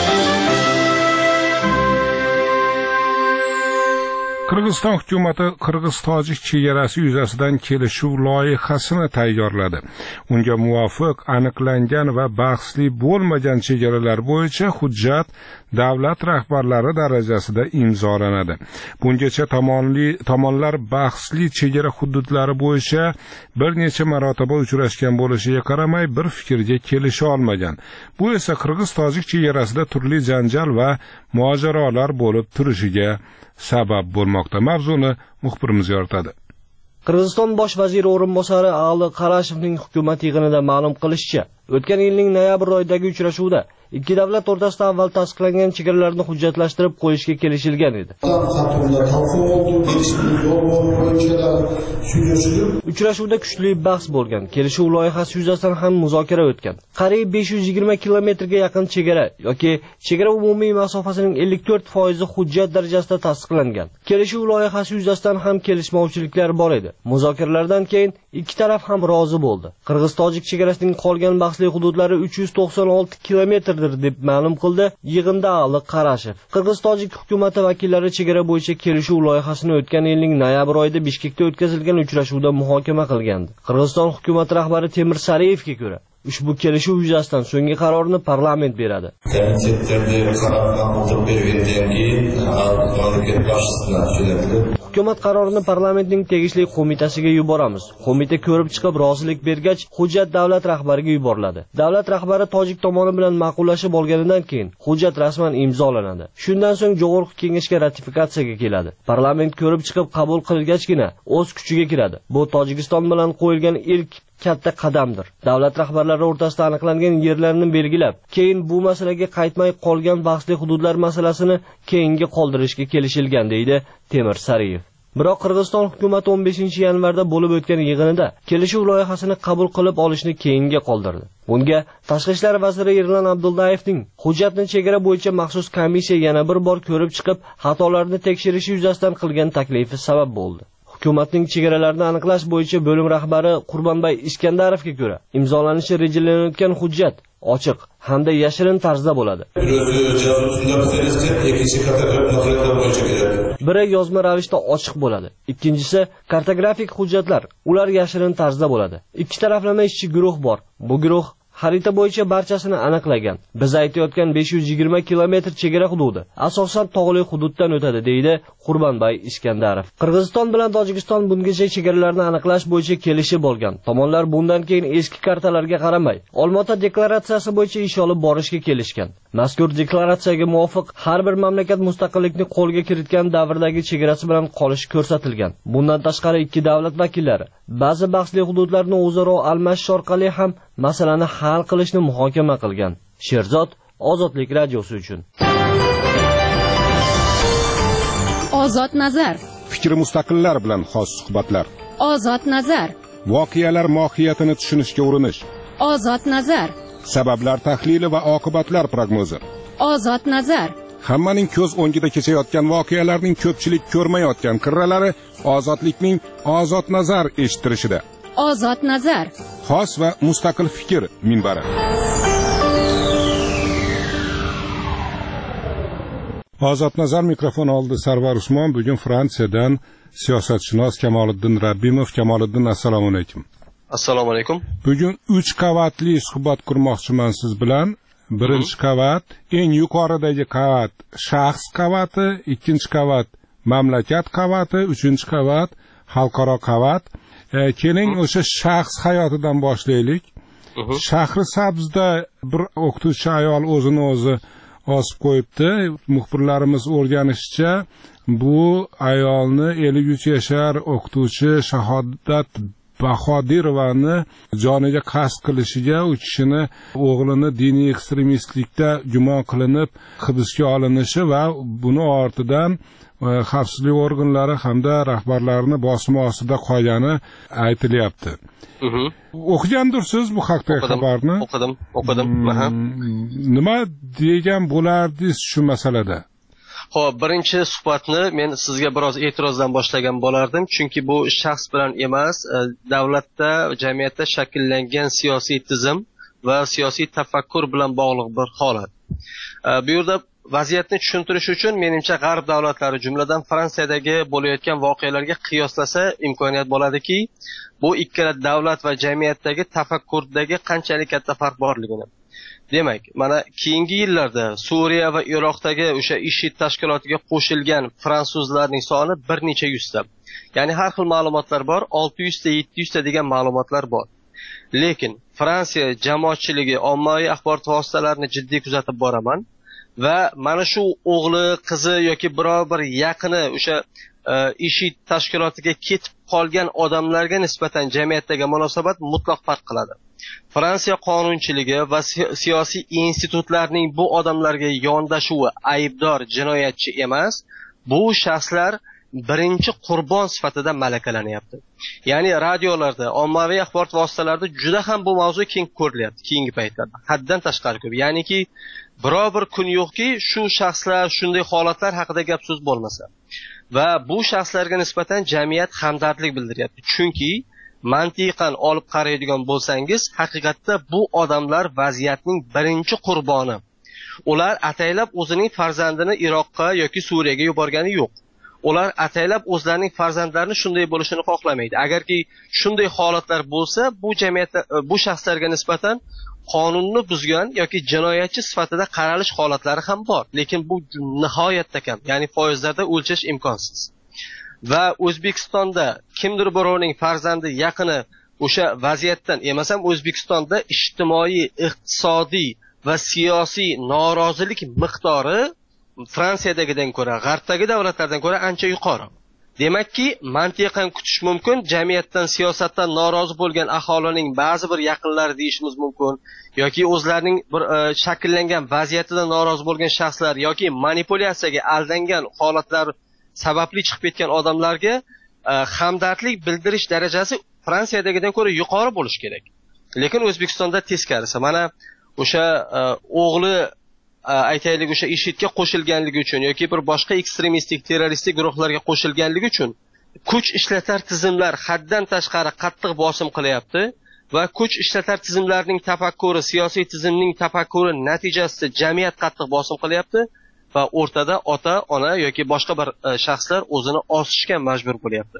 Speaker 1: Qirg'iziston hukumati qirg'iz-tojik chegarasi yuzasidan kelishuv loyihasini tayyorladi. Unga muvofiq aniqlangan va bahsli bo'lmagan chegaralar bo'yicha hujjat davlat rahbarlari darajasida imzolanadi. Bungacha tomonlar bahsli chegara hududlari bo'yicha bir necha marotaba uchrashgan bo'lishiga qaramay bir fikrga kelisha olmagan. Bu esa qirg'iz-tojik chegarasida turli janjal va mojarolar bo'lib turishiga sabab bo'lmoqda. Mavzuni muxbirimiz yoritadi.
Speaker 17: Qirg'iziston bosh vaziri o'rinbosari Ali Qarashevning hukumat yig'inida ma'lum qilishicha, o'tgan yilning noyabr oyidagi uchrashuvda ikki davlat o'rtasida avval tasdiqlangan chegaralarni hujjatlashtirib qo'yishga kelishilgan edi. Uchrashuvda kuchli bahs bo'lgan. Kelishuv loyihasi yuzasidan ham muzokara o'tgan. Qariyb 520 kilometrga yaqin chegara yoki chegara umumiy masofasining 54% hujjat darajasida tasdiqlangan. Kelishuv loyihasi yuzasidan ham kelishmovchiliklar bor edi. Muzokaralardan keyin ikki taraf ham rozi bo'ldi. Qirg'iz-tojik chegarasining qolgan bahsli hududlari 396 kilometr deb ma'lum qildi yig'inda Ali Qarashev. Qirg'iz-tojik hukumati vakillari chegara bo'yicha kelishuv loyihasini o'tgan yilning noyabr oyida Bishkekda o'tkazilgan uchrashuvda muhokama qilgandi. Qirg'iziston hukumati rahbari Temir Sariyevga ko'ra, ushbu kelishuv yuzasidan so'nggi qarorni parlament beradi. Hukumat qarorini parlamentning tegishli qo'mitasiga yuboramiz. Qo'mita ko'rib chiqib rozilik bergach, hujjat davlat rahbariga yuboriladi. Davlat rahbari tojik tomoni bilan ma'qullashib olganidan keyin hujjat rasman imzolanadi. Shundan so'ng Jo'g'org'i kengashga ratifikatsiyaga keladi. Parlament ko'rib chiqib qabul qilgachgina o'z kuchiga kiradi. Bu Tojikiston bilan qo'yilgan ilk katta qadamdir. Davlat rahbarlari o'rtasida aniqlangan yerlarni belgilab, keyin bu masalaga qaytmay qolgan bahsli hududlar masalasini keyinga qoldirishga kelishilgan, deydi Temir Sariyev. Biroq Qirg'iziston hukumati 15-yanvarda bo'lib o'tgan yig'inida kelishuv loyihasini qabul qilib olishni keyinga qoldirdi. Bunga Tashqi ishlar vaziri Erlan Abdullayevning hujjatni chegara bo'yicha maxsus komissiya yana bir bor ko'rib chiqib, xatolarni tekshirishi yuzasidan qilgan taklifi sabab bo'ldi. Hukumatning chegaralarni aniqlash bo'yicha bo'lim rahbari Qurbonbay Iskandarovga ko'ra, imzolanishi rejalanayotgan hujjat ochiq hamda yashirin tarzda bo'ladi. Biri yozma ravishda ochiq bo'ladi. Ikkinchisi kartografik hujjatlar. Ular yashirin tarzda bo'ladi. Ikki taraflama ishchi guruh bor. Bu guruh xarita bo'yicha barchasini aniqlagan. Biz aytayotgan 520 kilometr chegara hududi asosan tog'li hududdan o'tadi, deydi Qurbonbay Iskandarov. Qirg'iziston bilan Tojikiston bungacha chegaralarni aniqlash bo'yicha kelishib olgan. Tomonlar bundan keyin eski kartalarga qaramay, Olmaota deklaratsiyasi bo'yicha ish olib borishga kelishgan. Mazkur deklaratsiyaga muvofiq har bir mamlakat mustaqillikni qo'lga kiritgan davrdagi chegarasi bilan qolishi ko'rsatilgan. Bundan tashqari ikki davlat vakillari ba'zi bahsli hududlarni o'zaro almashish orqali ham masalani hal qilishni muhokama qilgan. Sherzod, Ozodlik radiosi uchun.
Speaker 18: Ozod nazar.
Speaker 1: Fikri mustaqillar bilan xos suhbatlar.
Speaker 18: Ozod nazar.
Speaker 1: Voqealar mohiyatini tushunishga urinish.
Speaker 18: Ozod nazar.
Speaker 1: Sabablar tahlili va oqibatlar prognozi.
Speaker 18: Ozod nazar.
Speaker 1: Hammaning ko'z o'ngida kechayotgan voqealarning ko'pchilik ko'rmayotgan qirralari ozodlikning ozod nazar eshittirishida.
Speaker 18: Ozod nazar.
Speaker 1: Xos va mustaqil fikr minbari. Ozod nazar mikrofon oldi Sarvar Usmon. Bugun Fransiyadan siyosatshunos Kamoliddin Rabbimov. Kamoliddin, assalomu alaykum.
Speaker 19: Assalomu alaykum.
Speaker 1: Bugun 3 qavatli suhbat qurmoqchiman siz bilan. birinchi qavat, eng yuqoridagi qavat shaxs qavati, ikkinchi qavat mamlakat qavati, uchinchi qavat xalqaro qavat. Keling o'sha shaxs hayotidan boshlaylik. Shahrisabzda bir o'qituvchi ayol o'zini o'zi osib qo'yibdi. Muxbirlarimiz o'rganishicha, bu ayolni 53 yashar o'qituvchi Shahodat Bahodirovani joniga qasd qilishiga, u kishini o'g'lini diniy ekstremistlikda gumon qilinib hibsga olinishi va buni ortidan xavfsizlik organlari hamda rahbarlarini bosim ostida qolgani aytilyapti. O'qigandirsiz bu haqdagi xabarni?
Speaker 19: O'qidim.
Speaker 1: Nima degan bo'lardingiz shu masalada?
Speaker 19: Xo'p, birinchi suhbatni men sizga biroz e'tirozdan boshlagan bo'lardim, chunki bu shaxs bilan emas, davlatda, jamiyatda shakllangan siyosiy tizim va siyosiy tafakkur bilan bog'liq bir holat. Bu yerda vaziyatni tushuntirish uchun menimcha g'arb davlatlari, jumladan Fransiyadagi bo'layotgan voqealarga qiyoslasa imkoniyat bo'ladiki, bu ikkala davlat va jamiyatdagi tafakkurdagi qanchalik katta farq borligini. Demak, mana keyingi yillarda Suriya va Iroqdagi o'sha IShID tashkilotiga qo'shilgan fransuzlarning soni bir necha yuzta. Ya'ni har xil ma'lumotlar bor, 600 ta, 700 ta degan ma'lumotlar bor. Lekin Fransiya jamoatchiligi ommaviy axborot vositalarini jiddiy kuzatib boraman va mana shu o'g'li, qizi yoki biror bir yaqini o'sha IShID tashkilotiga ketib qolgan odamlarga nisbatan jamiyatdagi munosabat mutlaq farq qiladi. Fransiya qonunchiligi va siyosiy institutlarning bu odamlarga yondashuvi aybdor, jinoyatchi emas, bu shaxslar birinchi qurbon sifatida malakalanyapti. Ya'ni radiolarda, ommaviy axborot vositalarida juda ham bu mavzu keng ko'rilyapti keyingi paytlarda. Haddan tashqari ko'p. Ya'niki biror bir kun yo'qki, shu shaxslar, shunday holatlar haqida gap so'z bo'lmasa. Va bu shaxslarga nisbatan jamiyat hamdardlik bildiryapti. Chunki mantiqan olib qaraydigan bo'lsangiz, haqiqatda bu odamlar vaziyatning birinchi qurboni. Ular ataylab o'zining farzandini Iroqqa yoki Suriyaga yuborgani yo'q. Ular ataylab o'zlarining farzandlarini shunday bo'lishini xohlamaydi. Agarki shunday holatlar bo'lsa, bu jamiyatda bu shaxslarga nisbatan qonunni buzgan yoki jinoyatchi sifatida qaralish holatlari ham bor. Lekin bu nihoyatda kam, ya'ni foizlarda o'lchash imkonsiz. Va O'zbekistonda kimdir birovning farzandi, yaqini o'sha vaziyatdan emasam, O'zbekistonda ijtimoiy, iqtisodiy va siyosiy norozilik miqdori Fransiyadagidan ko'ra, g'arbdagi davlatlardan ko'ra ancha yuqori. Demakki, mantiqan kutish mumkin, jamiyatdan, siyosatdan norozi bo'lgan aholining ba'zi bir yaqinlari deyishimiz mumkin, yoki o'zlarining bir shakllangan vaziyatidan norozi bo'lgan shaxslar yoki manipulyatsiyaga aldangan holatlar sababli chiqib ketgan odamlarga hamdardlik bildirish darajasi Fransiyadagidan ko'ra yuqori bo'lishi kerak. Lekin O'zbekistonda teskarisi. Mana o'sha o'g'li aytaylik o'sha IShIDga qo'shilganligi uchun yoki bir boshqa ekstremistik, terroristik guruhlarga qo'shilganligi uchun kuch ishlatar tizimlar haddan tashqari qattiq bosim qilyapti va kuch ishlatar tizimlarning tafakkuri, siyosiy tizimning tafakkuri natijasida jamiyat qattiq bosim qilyapti va o'rtada ota, ona yoki boshqa bir shaxslar o'zini osishga majbur bo'lyapti.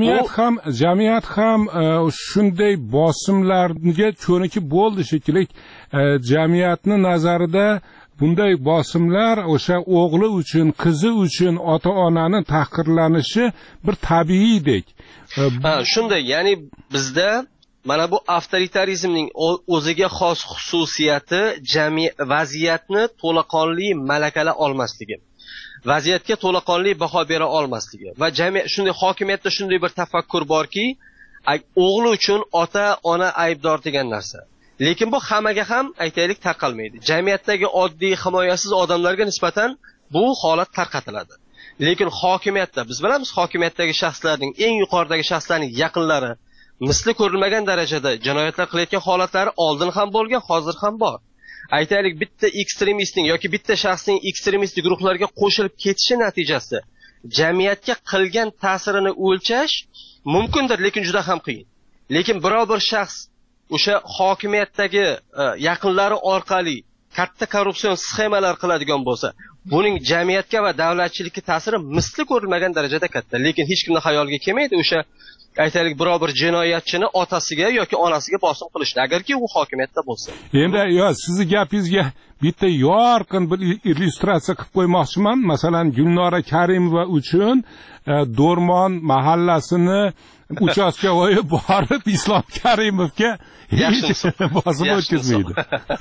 Speaker 1: Jamiyat ham shunday bosimlarga ko'nikib bo'ldi shekilli. Jamiyatning nazarida bunday bosimlar o'sha o'g'li uchun, qizi uchun ota-onani tahqirlanishi bir tabiiydek.
Speaker 19: Shunday, ya'ni bizda mana bu avtoritarizmning o'ziga xos xususiyati vaziyatni to'laqonli malakala olmasligi, vaziyatga to'laqonli baho bera olmasligi va shunday hokimiyatda shunday bir tafakkur borki, o'g'li uchun ota-ona aybdor degan narsa. Lekin bu hammaga ham aytaylik tarqalmaydi. Jamiyatdagi oddiy himoyasiz odamlarga nisbatan bu holat tarqatiladi. Lekin hokimiyatda, biz bilamiz, hokimiyatdagi shaxslarning, eng yuqoridagi shaxslarning yaqinlari misli ko'rilmagan darajada jinoyatlar qilayotgan holatlari oldin ham bo'lgan, hozir ham bor. Aytaylik, bitta ekstremistning yoki bitta shaxsning ekstremistik guruhlarga qo'shilib ketishi natijasida jamiyatga qilgan ta'sirini o'lchash mumkindir, lekin juda ham qiyin. Lekin biror bir shaxs o'sha hokimiyatdagi yaqinlari orqali katta korrupsion sxemalar qiladigan bo'lsa, buning jamiyatga va davlatchilikka ta'siri misli ko'rilmagan darajada katta. Lekin hech kimning xayoliga kelmaydi o'sha aytaylik biror bir jinoyatchini otasiga yoki onasiga bosim qilishni, agarki u hokimiyatda bo'lsa.
Speaker 1: Endi sizni gapingizga bitta yorqin bir illyustratsiya qilib qo'ymoqchiman. Masalan, Gulnora Karimova uchun Do'rmon mahallasini uchastkavoyi borib Islom Karimovga bosim o'tkazmaydi.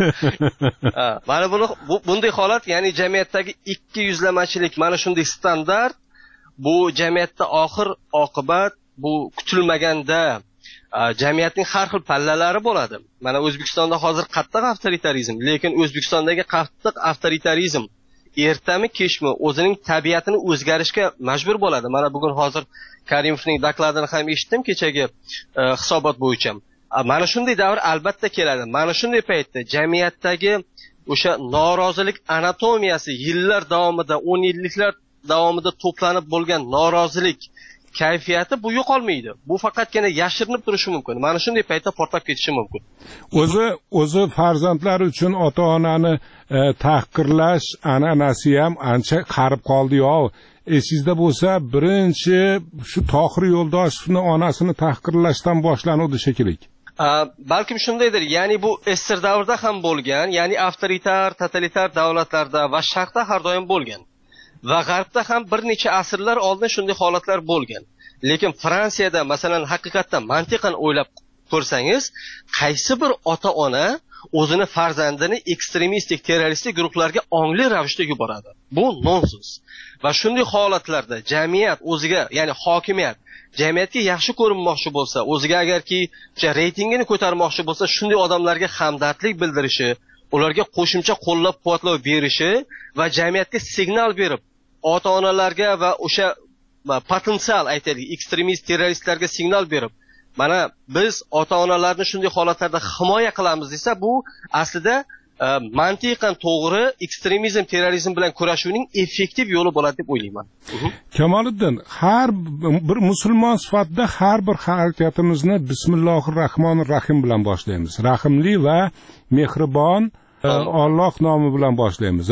Speaker 19: Mana bunday holat, ya'ni jamiyatdagi ikki yuzlamachilik, mana shunday standart bu jamiyatda oxir oqibat bu kutilmaganda jamiyatning har xil pallalari bo'ladi. Mana O'zbekistonda hozir qattiq avtoritarizm, lekin O'zbekistondagi qattiq avtoritarizm ertami kechmi o'zining tabiatini o'zgarishga majbur bo'ladi. Mana bugun hozir Karimovning dokladini ham eshitdim kechagi hisobot bo'yicha. Mana shunday davr albatta keladi. Mana shunday paytda jamiyatdagi o'sha norozilik anatomiyasi yillar davomida, 10 yilliklar davomida to'planib bo'lgan norozilik kayfiyati bu yo'qolmaydi. Bu faqatgina yashirinib turishi mumkin. Mana shunday paytda portlab ketishi mumkin.
Speaker 1: O'zi farzandlar uchun ota-onani tahqirlash an'anasi ham ancha qarib qoldi-yo. Esingizda bo'lsa, birinchi shu Tohir Yo'ldoshevni onasini tahqirlashdan boshlanadi shekilli.
Speaker 19: Balkim shundaydir. Ya'ni bu SSR davrida ham bo'lgan, ya'ni avtoritar, totalitar davlatlarda va Sharqda har doim bo'lgan. Va G'arbda ham bir necha asrlar oldin shunday holatlar bo'lgan. Lekin Fransiyada masalan haqiqatdan mantiqan o'ylab ko'rsangiz, qaysi bir ota-ona o'zini farzandini ekstremistik, terroristik guruhlarga ongli ravishda yuboradi? Bu nonsens. Va shunday holatlarda jamiyat o'ziga, ya'ni hokimiyat jamiyatga yaxshi ko'rinmoqchi bo'lsa, o'ziga agarki reytingini ko'tarmoqchi bo'lsa, shunday odamlarga hamdardlik bildirishi, ularga qo'shimcha qo'llab-quvvatlov berishi va jamiyatga signal berib, ota-onalarga va o'sha potensial aytaylik ekstremist terroristlarga signal berib, mana biz ota-onalarni shunday holatlarda himoya qilamiz desa, bu aslida mantiqan to'g'ri ekstremizm, terrorizm bilan kurashishning effektiv yo'li bo'ladi deb o'ylayman.
Speaker 1: Kamoliddin, har bir musulmon sifatida har bir harakatimizni Bismillahirrohmanirrohim bilan boshlaymiz. Rahimli va mehribon Alloh nomi bilan boshlaymiz,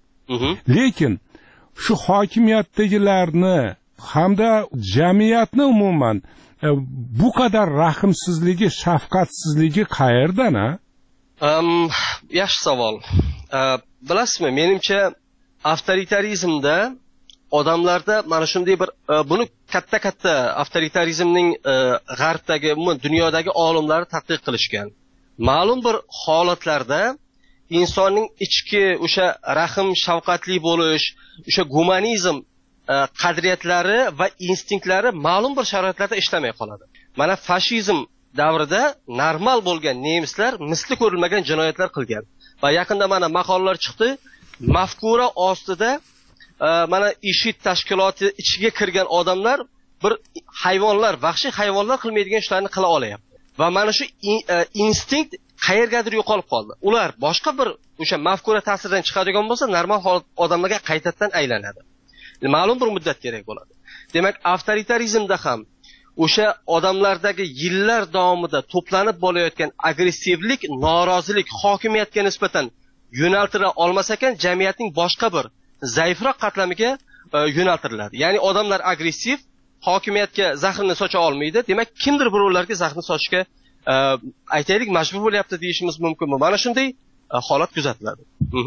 Speaker 1: Lekin shu hokimiyatdagilarni hamda jamiyatni umuman bu qadar rahimsizligi, shafqatsizligi qayerdan?
Speaker 19: Yaxshi savol. Bilasizmi, menimcha avtoritarizmda odamlarda mana shunday bir buni katta avtoritarizmning G'arbdagi, umuman dunyodagi olimlar tadqiq qilishgan. Ma'lum bir holatlarda insonning ichki o'sha rahim, shafqatli bo'lish, o'sha gumanizm qadriyatlari va instinktlari ma'lum bir sharoitlarda ishlamay qoladi. Mana fashizm davrida normal bo'lgan nemislar misli ko'rilmagan jinoyatlar qilgan. Va yaqinda mana maqolalar chiqdi, mafkura ostida mana IShID tashkiloti ichiga kirgan odamlar bir hayvonlar, vahshiy hayvonlar qilmaydigan ishlarni qila olyapti. Va mana shu instinkt qayergadir yo'qolib qoldi. Ular boshqa bir o'sha mafkura ta'siridan chiqadigan bo'lsa, normal odamlarga qaytadan aylanadi. Ma'lum bir muddat kerak bo'ladi. Demak, avtoritarizmda ham o'sha odamlardagi yillar davomida to'planib bo'layotgan agressivlik, norozilik hokimiyatga nisbatan yo'naltira olmasa ekan, jamiyatning boshqa bir zaifroq qatlamiga yo'naltiriladi. Ya'ni odamlar agressiv, hokimiyatga zahrini socha olmaydi. Demak, kimdir birovlarga zaxni sochishga aytaylik majbur bo'lyapti deyishimiz mumkinmi? Mana shunday holat kuzatiladi.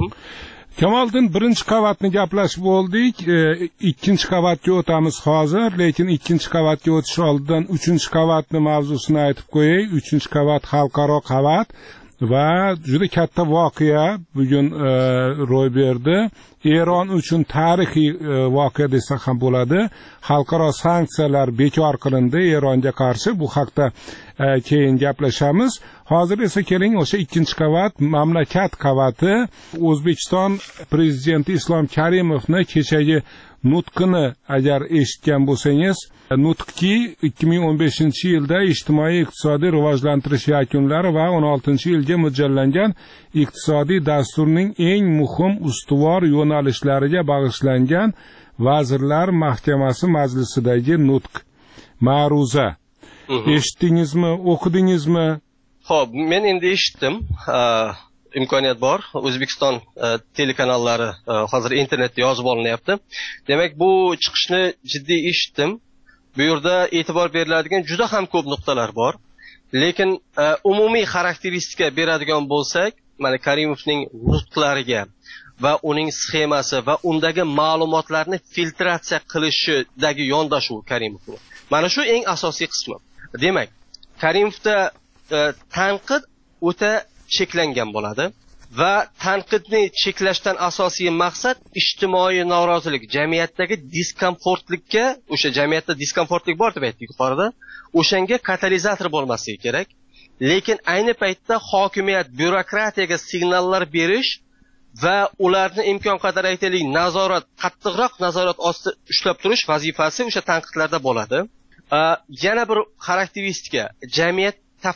Speaker 1: Kamoliddin, birinchi qavatni gaplashib bo'ldik, ikkinchi qavatga o'tamiz hozir, lekin ikkinchi qavatga o'tish oldidan uchinchi qavatni mavzusini aytib qo'yay. Uchinchi qavat xalqaro qavat va juda katta voqea bugun ro'y berdi. Eron uchun tarixiy voqea desak ham bo'ladi. Xalqaro sanksiyalar bekor qilindi Eronga qarshi. Bu haqda keyin gaplashamiz. Hozir esa keling o'sha ikkinchi qavat, mamlakat qavati. O'zbekiston prezidenti Islom Karimovni kechagi nutqini agar eshitgan bo'lsangiz, nutqki 2015-yilda ijtimoiy-iqtisodiy rivojlantirish yakunlari va 16-yilga mo'ljallangan iqtisodiy dasturning eng muhim ustuvor yo'nalishlariga bag'ishlangan Vazirlar Mahkamasi majlisidagi nutq. Ma'ruza. Eshitdingizmi, o'qidingizmi?
Speaker 19: Xo'p, men endi eshitdim. imkoniyat bor. O'zbekiston telekanallari hozir internetda yozib olinyapti. Demak, bu chiqishni jiddiy eshitdim. Bu yerda e'tibor beriladigan juda ham ko'p nuqtalar bor. Lekin umumiy xarakteristika beradigan bo'lsak, mana Karimovning nutqlariga va uning sxemasi va undagi ma'lumotlarni filtratsiya qilishidagi yondashuv Karimovning. Mana shu eng asosiy qismi. Demak, Karimovda tanqid o'ta cheklangan bo'ladi va tanqidni cheklashdan asosiy maqsad ijtimoiy norozilik, jamiyatdagi diskomfortlikka, o'sha jamiyatda diskomfortlik bor deb aytdik yuqorida, o'shanga katalizator bo'lmasligi kerak. Lekin ayni paytda hokimiyat byurokratiyaga signallar berish va ularni imkon qadar aytaylik qattiqroq nazorat ostida ushlab turish vazifasi o'sha tanqidlarda bo'ladi. Yana bir xarakteristika, jamiyat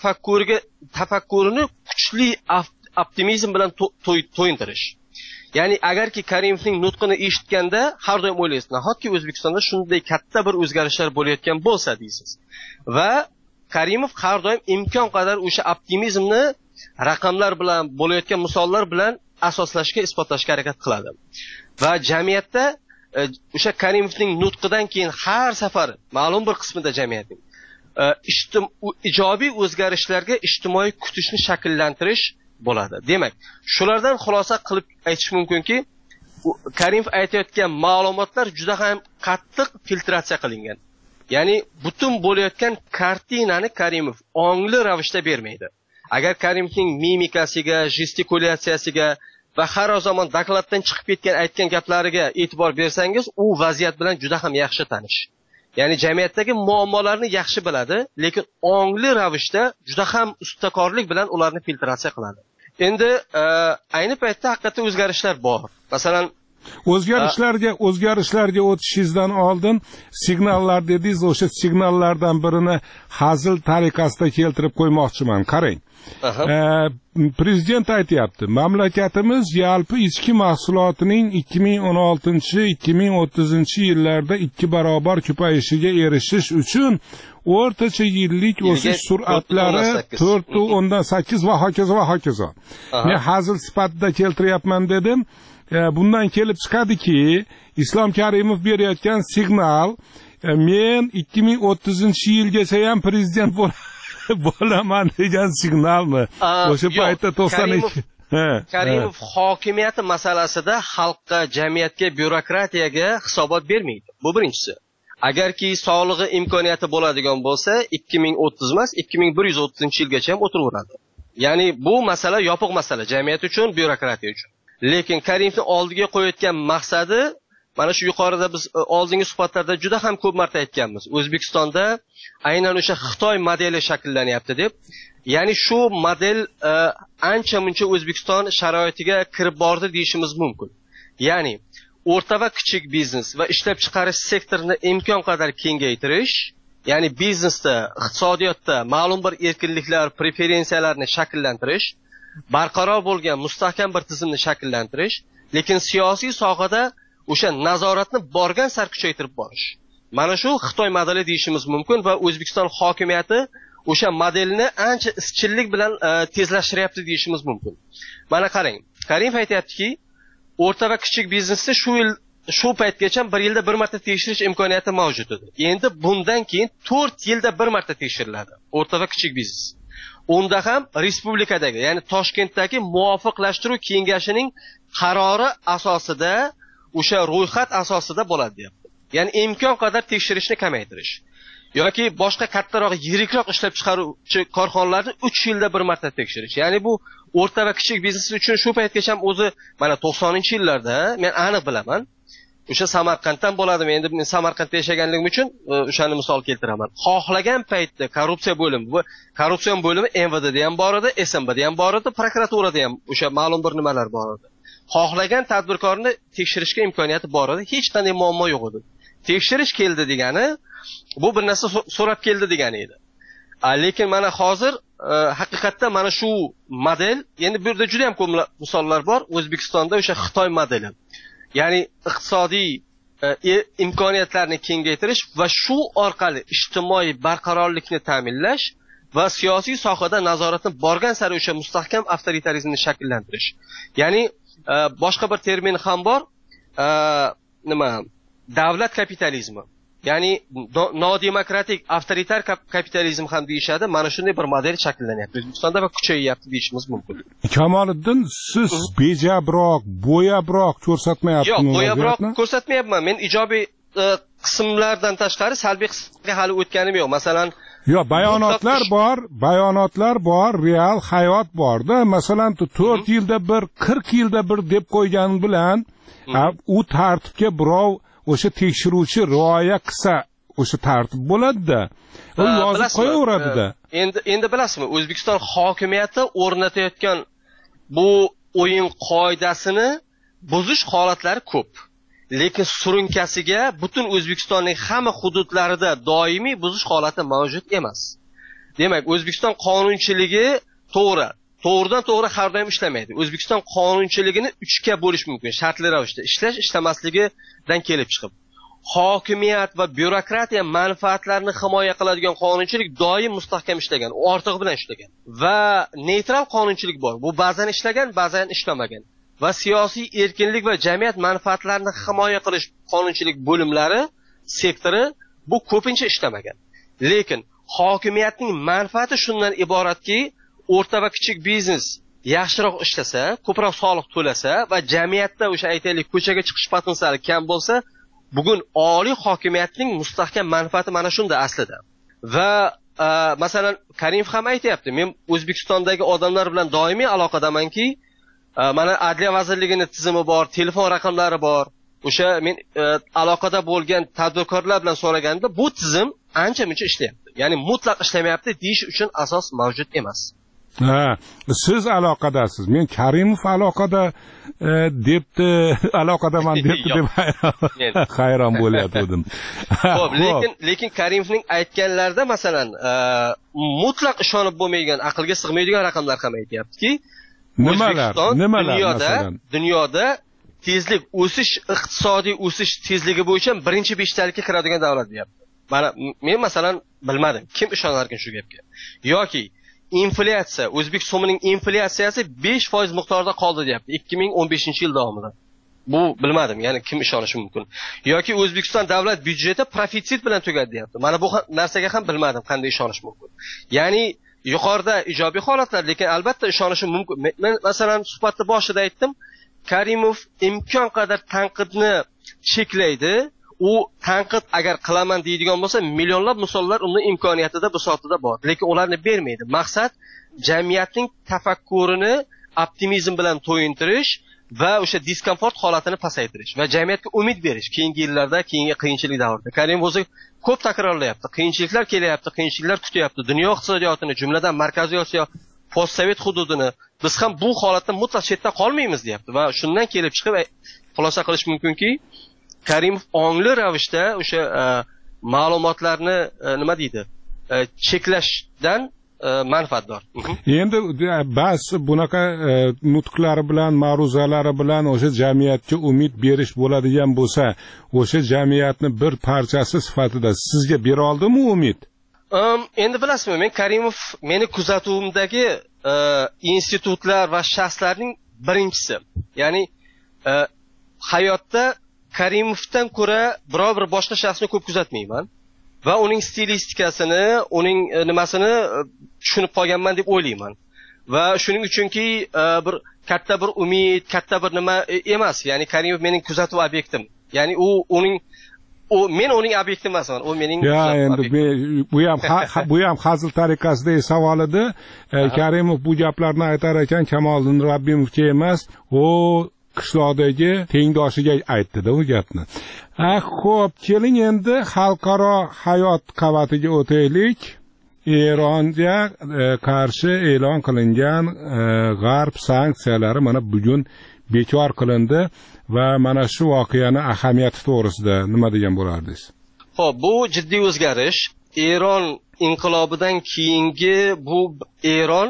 Speaker 19: tafakkurini kuchli optimizm bilan to'yintirish. Ya'ni agarki Karimovning nutqini eshitganda har doim o'ylaysiz, nahotki O'zbekistonda shunday katta bir o'zgarishlar bo'layotgan bo'lsa deysiz. Va Karimov har doim imkon qadar o'sha optimizmni raqamlar bilan, bo'layotgan misollar bilan asoslashga, isbotlashga harakat qiladi. Va jamiyatda o'sha Karimovning nutqidan keyin har safar ma'lum bir qismida jamiyatning ijobiy o'zgarishlarga ijtimoiy kutishni shakllantirish bo'ladi. Demak, shulardan xulosa qilib aytish mumkinki, Karimov aytayotgan ma'lumotlar juda ham qattiq filtratsiya qilingan. Ya'ni butun bo'layotgan kartinani Karimov ongli ravishda bermaydi. Agar Karimovning mimikasiga, gestikulatsiyasiga va har zamon dokladdan chiqib ketgan aytgan gaplariga e'tibor bersangiz, u vaziyat bilan juda ham yaxshi tanish. Ya'ni jamiyatdagi muammolarni yaxshi biladi, lekin ongli ravishda juda ham ustakorlik bilan ularni filtratsiya qiladi. Endi ayni paytda haqiqatda o'zgarishlar bor. Masalan,
Speaker 1: o'zgarishlarga o'tishingizdan oldin signallar dedingiz, o'sha signallardan birini hazil tariqasida keltirib qo'ymoqchiman. Qarang. Prezident aytayapti, mamlakatimiz yalpi ichki mahsulotining 2016-2030 yillarda 2 barobar ko'payishiga erishish uchun o'rtacha yillik o'sish sur'atlari 4.8 va hokazo va hokazo. Men hazil sifatida keltiryapman dedim. Bundan kelib chiqadiki, Islom Karimov berayotgan signal, men 2030-yilgacha ham prezident bo'laman degan signalmi? O'sha paytda 92.
Speaker 19: Karimov hokimiyati masalasida xalqqa, jamiyatga, byurokratiyaga hisobot bermaydi. Bu birinchisi. Agarki sog'lig'i imkoniyati bo'ladigan bo'lsa, 2030 emas, 2130-yilgacha ham o'tiraveradi. Ya'ni bu masala yopiq masala jamiyat uchun, byurokratiya uchun. Lekin Karimovning oldiga qo'yayotgan maqsadi, mana shu yuqorida biz oldingi suhbatlarda juda ham ko'p marta aytganmiz. O'zbekistonda aynan o'sha Xitoy modeli shakllanyapti deb. Ya'ni shu model ancha-muncha O'zbekiston sharoitiga kirib bordi deyishimiz mumkin. Ya'ni o'rta va kichik biznes va ishlab chiqarish sektorini imkon qadar kengaytirish, ya'ni biznesda, iqtisodiyotda ma'lum bir erkinliklar, preferensiyalarni shakllantirish, barqaror bo'lgan mustahkam bir tizimni shakllantirish, lekin siyosiy sohada o'sha nazoratni borgan sari kuchaytirib borish. Mana shu Xitoy modeli deyishimiz mumkin va O'zbekiston hokimiyati o'sha modelni ancha izchillik bilan tezlashtiryapti deyishimiz mumkin. Mana qarang, Karimov aytayaptiki, o'rta va kichik biznesni shu paytgacha bir yilda bir marta tekshirish imkoniyati mavjud edi. Endi bundan keyin 4 yilda bir marta tekshiriladi o'rta va kichik biznes. Unda ham respublikadagi, ya'ni Toshkentdagi muvofiqlashtiruv kengashining qarori asosida, o'sha ro'yxat asosida bo'ladi deyapti. Ya'ni imkon qadar tekshirishni kamaytirish yoki boshqa kattaroq, yirikroq ishlab chiqaruvchi korxonalarni 3 yilda bir marta tekshirish. Ya'ni bu o'rta va kichik biznes uchun shu paytgacha ham o'zi mana 90-yillarda men aniq bilaman. O'sha Samarqanddan bo'ladi. Men endi Samarqandda yashaganligim uchun o'shani misol keltiraman. Xohlagan paytda korrupsiya bo'limi MVDda ham bor edi, SMBda ham bor edi, prokuraturada ham o'sha ma'lum bir nimalar bor edi. Xohlagan tadbirkorni tekshirishga imkoniyati bor edi, hech qanday muammo yo'q edi. Tekshirish keldi degani, bu bir narsa so'rab keldi degani edi. Lekin mana hozir haqiqatda mana shu model, endi bu yerda juda ham ko'p misollar bor. O'zbekistonda o'sha Xitoy modeli. Ya'ni iqtisodiy imkoniyatlarni kengaytirish va shu orqali ijtimoiy barqarorlikni ta'minlash va siyosiy sohada nazoratni borgan sari o'sha mustahkam avtoritarizmni shakllantirish. Ya'ni boshqa bir termin ham bor, davlat kapitalizmi. Ya'ni nodemokratik avtoritar kapitalizm ham deyishadi. Mana shunday bir model shakllanyapti O'zbekistonda va kuchayyapti deyishimiz mumkin.
Speaker 1: Kamoliddin, siz bejabroq, bo'yabroq ko'rsatmayapsizmi?
Speaker 19: Yo'q, bo'yabroq ko'rsatmayapman. Men ijobiy qismlardan tashqari salbiy qismga hali o'tganim yo'q. Masalan, bayonotlar bor, real hayot borda. Masalan, 4 yilda bir, 40 yilda bir deb qo'ygan bilan u tartibga birov o'sha tekshiruvchi rioya qilsa, o'sha tartib bo'ladi-da. U yozib qo'yaveradi-da. Endi bilasizmi, O'zbekiston hokimiyati o'rnatayotgan bu o'yin qoidasini buzish holatlari ko'p. Lekin surunkasiga butun O'zbekistonning hamma hududlarida doimiy buzish holati mavjud emas. Demak, O'zbekiston qonunchiligi to'g'ridan to'g'ri har doim ishlamaydi. O'zbekiston qonunchiligini 3 ga bo'lish mumkin, shartli ravishda ishlamasligidan kelib chiqib. Hokimiyat va byurokratiya manfaatlarini himoya qiladigan qonunchilik doim mustahkam ishlagan, ortig'i bilan ishlagan. Va neytral qonunchilik bor. Bu ba'zan ishlagan, ba'zan ishlamagan. Va siyosiy erkinlik va jamiyat manfaatlarini himoya qilish qonunchilik bo'limlari, sektori bu ko'pincha ishlamagan. Lekin hokimiyatning manfaati shundan iboratki, o'rta va kichik biznes yaxshiroq ishlasa, ko'proq soliq to'lasa va jamiyatda o'sha aytaylik ko'chaga chiqish potensiali kam bo'lsa, bugun oliy hokimiyatning mustahkam manfaati mana shunda aslida. Va masalan, Karimov ham aytayapti, men O'zbekistondagi odamlar bilan doimiy aloqadamanki, mana Adliya vazirligining tizimi bor, telefon raqamlari bor. O'sha men aloqada bo'lgan tadbirkorlar bilan so'raganimda bu tizim ancha-muncha ishlayapti. Ya'ni mutlaq ishlamayapti deyish uchun asos mavjud emas.
Speaker 1: Siz aloqadasiz. Men Karimov aloqada debdi, aloqadaman debdi deb hayron bo'layotgandim.
Speaker 19: Xo'p, lekin Karimovning aytganlarida masalan, mutlaq ishonib bo'lmaydigan, aqlga sig'maydigan raqamlar ham aytayaptiki,
Speaker 1: nimalar
Speaker 19: dunyoda tezlik o'sish, iqtisodiy o'sish tezligi bo'yicha birinchi 5talikka kiradigan davlat deyapti. Mana men masalan bilmadim, kim ishonarkan shu gapga. Yoki inflyatsiya, o'zbek so'mining inflyatsiyasi 5% miqdorida qoldi deyapti 2015-yil davomida. Bu bilmadim, ya'ni kim ishonishi mumkin. Yoki O'zbekiston davlat byudjeti profitsit bilan tugadi deyapti. Mana bu narsaga ham bilmadim qanday ishonish mumkin. Ya'ni yuqorida ijobiy holatlar, lekin albatta ishonishim mumkin. Men masalan suhbatning boshida aytdim, Karimov imkon qadar tanqidni cheklaydi. U tanqid agar qilaman deydigan bo'lsa, millionlab misollar uni imkoniyatida, bisotida bor, lekin ularni bermaydi. Maqsad jamiyatning tafakkurini optimizm bilan to'yintirish va o'sha diskomfort holatini pasaytirish va jamiyatga umid berish keyingi yillarda, keyingi qiyinchilik davrida. Karimov o'zi ko'p takrorlayapti. Qiyinchiliklar kelyapti, qiyinchiliklar kutyapti. Dunyo iqtisodiyotini, jumladan Markaziy Osiyo, postsovet hududini biz ham bu holatdan mutlaq chetda qolmaymiz, deyapti. Va shundan kelib chiqib xulosa qilish mumkinki, Karimov ongli ravishda o'sha ma'lumotlarni nima deydi, cheklashdan manfaatdor.
Speaker 1: Endi bas bunaqa nutqlari bilan, ma'ruzalari bilan o'sha jamiyatga umid berish bo'ladigan bo'lsa, o'sha jamiyatni bir parchasi sifatida sizga bera oldimi umid?
Speaker 19: Endi bilasizmi, men Karimov meni kuzatuvimdagi institutlar va shaxslarning birinchisi. Ya'ni hayotda Karimovdan ko'ra biror bir boshqa shaxsni ko'p kuzatmayman va uning stilistikasini, uning nimasini tushunib qolganman deb o'ylayman. Va shuning uchunki bir katta bir umid, katta bir nima emas. Ya'ni Karimov mening kuzatuv obyektim. Ya'ni men uning obyektim emasman, u mening
Speaker 1: endi bu ham hazil tariqasidagi savol edi. Karimov bu gaplarni aytar ekan, Kamoliddin Rabbimovga emas, qishloqdagi tengdoshiga aytdi-da u gapni. Xo'p, keling endi xalqaro hayot qavatiga o'taylik. Eronga qarshi e'lon qilingan g'arb sanksiyalari mana bugun bekor qilindi va mana shu voqeani ahamiyati to'g'risida nima degan bo'lardingiz?
Speaker 19: Xo'p, bu jiddiy o'zgarish. Eron inqilobidan keyingi bu Eron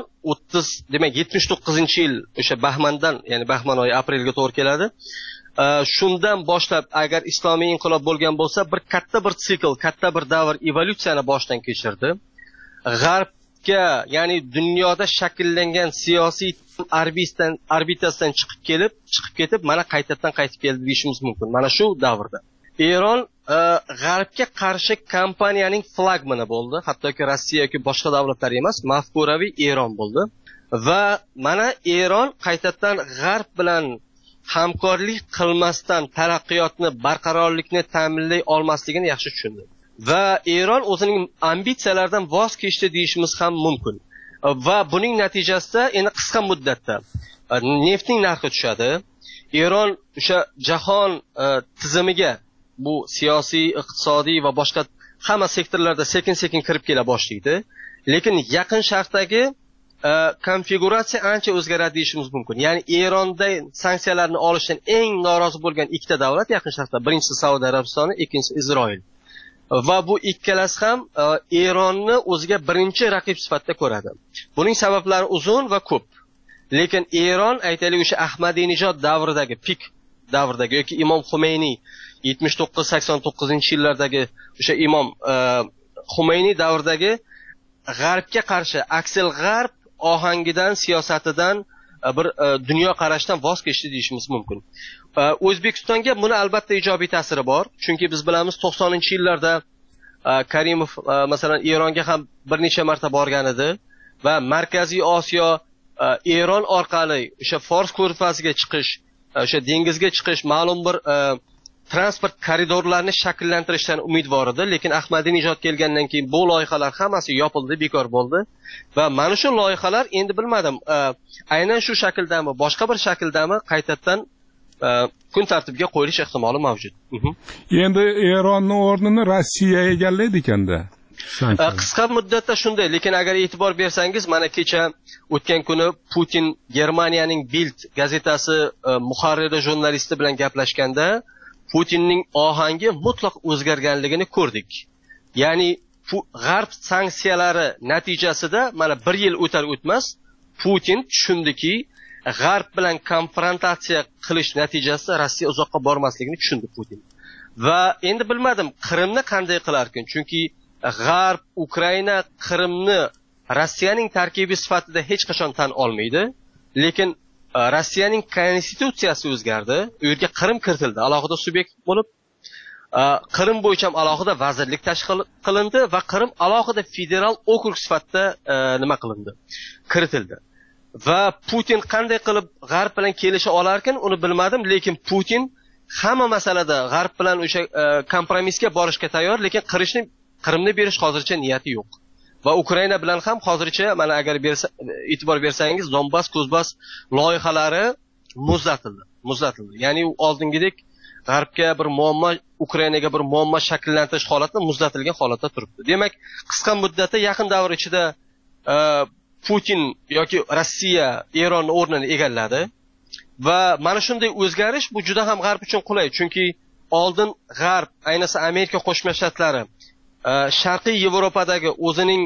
Speaker 19: 79-yil o'sha Bahmandan, ya'ni Bahman oyi aprelga to'g'ri keladi. Shundan boshlab agar islomiy inqilob bo'lgan bo'lsa, bir katta bir sikl, katta bir davr evolyutsiyani boshdan kechirdi. G'arb orbitga, ya'ni dunyoda shakllangan siyosiy orbitasidan chiqib ketib, mana qaytadan qaytib keldi deyishimiz mumkin. Mana shu davrda Eron g'arbga qarshi kampaniyaning flagmani bo'ldi. Hattoki Rossiya yoki boshqa davlatlar emas, mafkuraviy Eron bo'ldi. Va mana Eron qaytadan g'arb bilan hamkorlik qilmasdan taraqqiyotni, barqarorlikni ta'minlay olmasligini yaxshi tushundi. Va Eron o'zining ambitsiyalaridan voz kechdi deyishimiz ham mumkin. Va buning natijasida endi qisqa muddatda neftning narxi tushadi. Eron o'sha jahon tizimiga, bu siyosiy, iqtisodiy va boshqa hamma sektorlarda sekin-sekin kirib kela boshlaydi. Lekin Yaqin Sharqdagi konfiguratsiya ancha o'zgaradi deyishimiz mumkin. Ya'ni Eronda sanksiyalarni olishdan eng norozi bo'lgan ikkita davlat Yaqin Sharqda. Birinchisi Saudiya Arabistoni, ikkinchisi Isroil. Va bu ikkalasi ham Eronni o'ziga birinchi raqib sifatida ko'radi. Buning sabablari uzun va ko'p. Lekin Eron, aytaylik, o'sha Ahmadinejod davridagi, pik davridagi yoki Imom Xumeyniy 79-89-yillardagi o'sha Imom Xumeyniy davridagi g'arbga qarshi aksel g'arb ohangidan, siyosatidan, bir dunyo qarashdan voz kechdi deyishimiz mumkin. O'zbekistonga buni albatta ijobiy ta'siri bor. Chunki biz bilamiz 90-yillarda Karimov masalan Eronga ham bir necha marta borgan edi va Markaziy Osiyo Eron orqali o'sha Fors ko'rfaziga chiqish, o'sha dengizga chiqish, ma'lum bir transport koridorlarini shakllantirishdan umidvor edi. Lekin Ahmadinejod kelgandan keyin bu loyihalar hammasi yopildi, bekor bo'ldi. Va mana shu loyihalar endi bilmadim, aynan shu shakldami, boshqa bir shakldami qaytadan kun tartibiga qo'yilish ehtimoli mavjud.
Speaker 1: Endi Eronning o'rnini Rossiya egallaydi ekanda.
Speaker 19: Qisqa muddatda shunday, lekin agar e'tibor bersangiz, mana kecha o'tgan kuni Putin Germaniyaning Bild gazetasi muharriri jurnalisti bilan gaplashganda Putinning ohangi mutlaq o'zgarganligini ko'rdik. Ya'ni g'arb sanksiyalari natijasida mana bir yil o'tar o'tmas Putin tushundiki, g'arb bilan konfrontatsiya qilish natijasida Rossiya uzoqqa bormasligini tushundi Putin. Va endi bilmadim Qrimni qanday qilarkin, chunki g'arb Ukraina Qrimni Rossiyaning tarkibi sifatida hech qachon tan olmaydi. Lekin Rossiyaning konstitutsiyasi o'zgardi. U yerga Qrim kiritildi, alohida subyekt bo'lib, Qrim bo'yicha alohida vazirlik tashkil qilindi va Qrim alohida federal okrug sifatida nima qilindi? Kiritildi. Va Putin qanday qilib g'arb bilan kelisha olarkan, uni bilmadim, lekin Putin hamma masalada g'arb bilan o'sha kompromisga borishga tayyor, lekin Qrimni berish hozircha niyati yo'q. Va Ukraina bilan ham hozircha mana agar e'tibor bersangiz, Donbas, Kuzbas loyihalari muzlatildi. Ya'ni u oldingidek g'arbga bir muammo, Ukrainaga bir muammo shakllantirish holati muzlatilgan holatda turibdi. Demak, qisqa muddatda yaqin davr ichida Putin yoki Rossiya Eron o'rnini egalladi va mana shunday o'zgarish bu juda ham g'arb uchun qulay, chunki oldin g'arb, ayniqsa Amerika Qo'shma Shtatlari Sharqiy Yevropadagi o'zining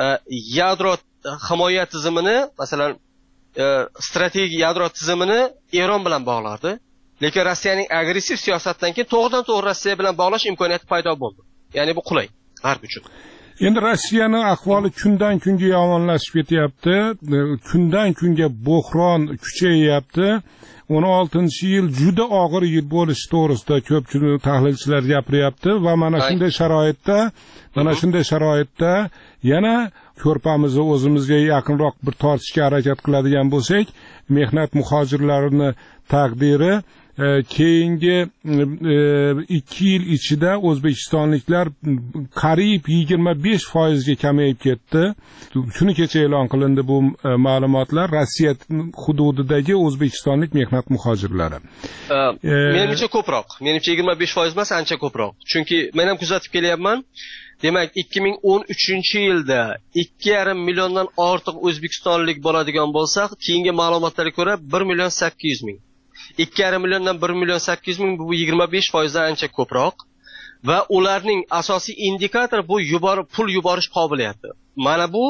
Speaker 19: yadro himoya tizimini, masalan, strategik yadro tizimini Eron bilan bog'lardi. Lekin Rossiyaning agressiv siyosatidan keyin to'g'ridan-to'g'ri Rossiya bilan bog'lash imkoniyati paydo bo'ldi. Ya'ni bu qulay g'arb uchun.
Speaker 1: Endi Rossiyaning ahvoli kundan kunga yomonlashib ketyapti. Kundan kunga bo'hron kuchayyapti. 16-yil juda og'ir yil bo'lishi to'g'risida ko'pchilik tahlilchilar gapiryapti va mana shunday sharoitda yana ko'rpamizni o'zimizga yaqinroq bir tortishga harakat qiladigan bo'lsak, mehnat muhojirlarining taqdiri keyingi 2 yil ichida o'zbekistonliklar qariyb 25% ga kamayib ketdi. Kuni kecha e'lon qilindi bu ma'lumotlar Rossiya hududidagi o'zbekistonlik mehnat muhojirlari.
Speaker 19: Menimcha ko'proq. Menimcha 25% emas, ancha ko'proq. Chunki men ham kuzatib kelyapman. Demak, 2013-yilda 2,5 milliondan ortiq o'zbekistonlik bo'ladigan bo'lsa, keyingi ma'lumotlarga ko'ra 1,8 million. 2,5 milliondan 1,8 million bu 25% dan ancha ko'proq va ularning asosiy indikatori bu pul yuborish qobiliyati. Mana bu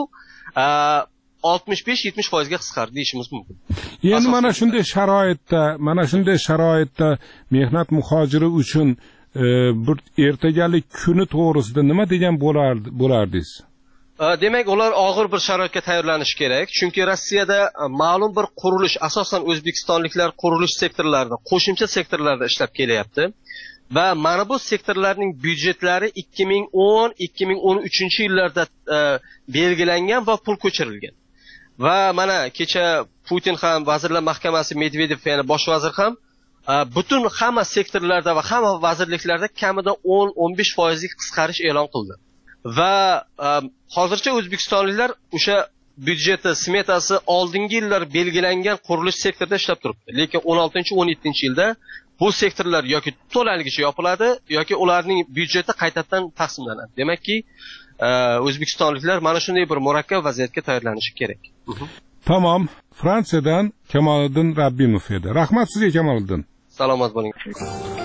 Speaker 19: 65-70% ga qisqardi deyishimiz mumkin.
Speaker 1: Endi mana shunday sharoitda mehnat muhojiri uchun bir ertagalik kuni to'g'risida nima degan bo'lardingiz?
Speaker 19: Demak, ular og'ir bir sharoitga tayyorlanishi kerak, chunki Rossiyada ma'lum bir qurilish, asosan o'zbekistonliklar qurilish sektorlarida, qo'shimcha sektorlarda ishlab kelyapti. Va mana bu sektorlarning byudjetlari 2010-2013 yillarda belgilangan va pul ko'chirilgan. Va mana kecha Putin ham, Vazirlar Mahkamasi Medvedev, ya'ni bosh vazir ham butun hamma sektorlarda va hamma vazirliklarda kamida 10-15% qisqarish e'lon qildi. Va hozircha o'zbekistonliklar o'sha byudjeti, smetasi oldingi yillar belgilangan qurilish sektorida ishlab turibdi. Lekin 16-17-yilda bu sektorlar yoki to'laligicha yopiladi yoki ularning byudjeti qaytadan taqsimlanadi. Demakki, o'zbekistonliklar mana shunday bir murakkab vaziyatga tayyorlanishi kerak.
Speaker 1: Tamom. Fransiyadan Kamoliddin Rabbimov edi. Rahmat sizga, Kamoliddin.
Speaker 19: Salomat bo'ling.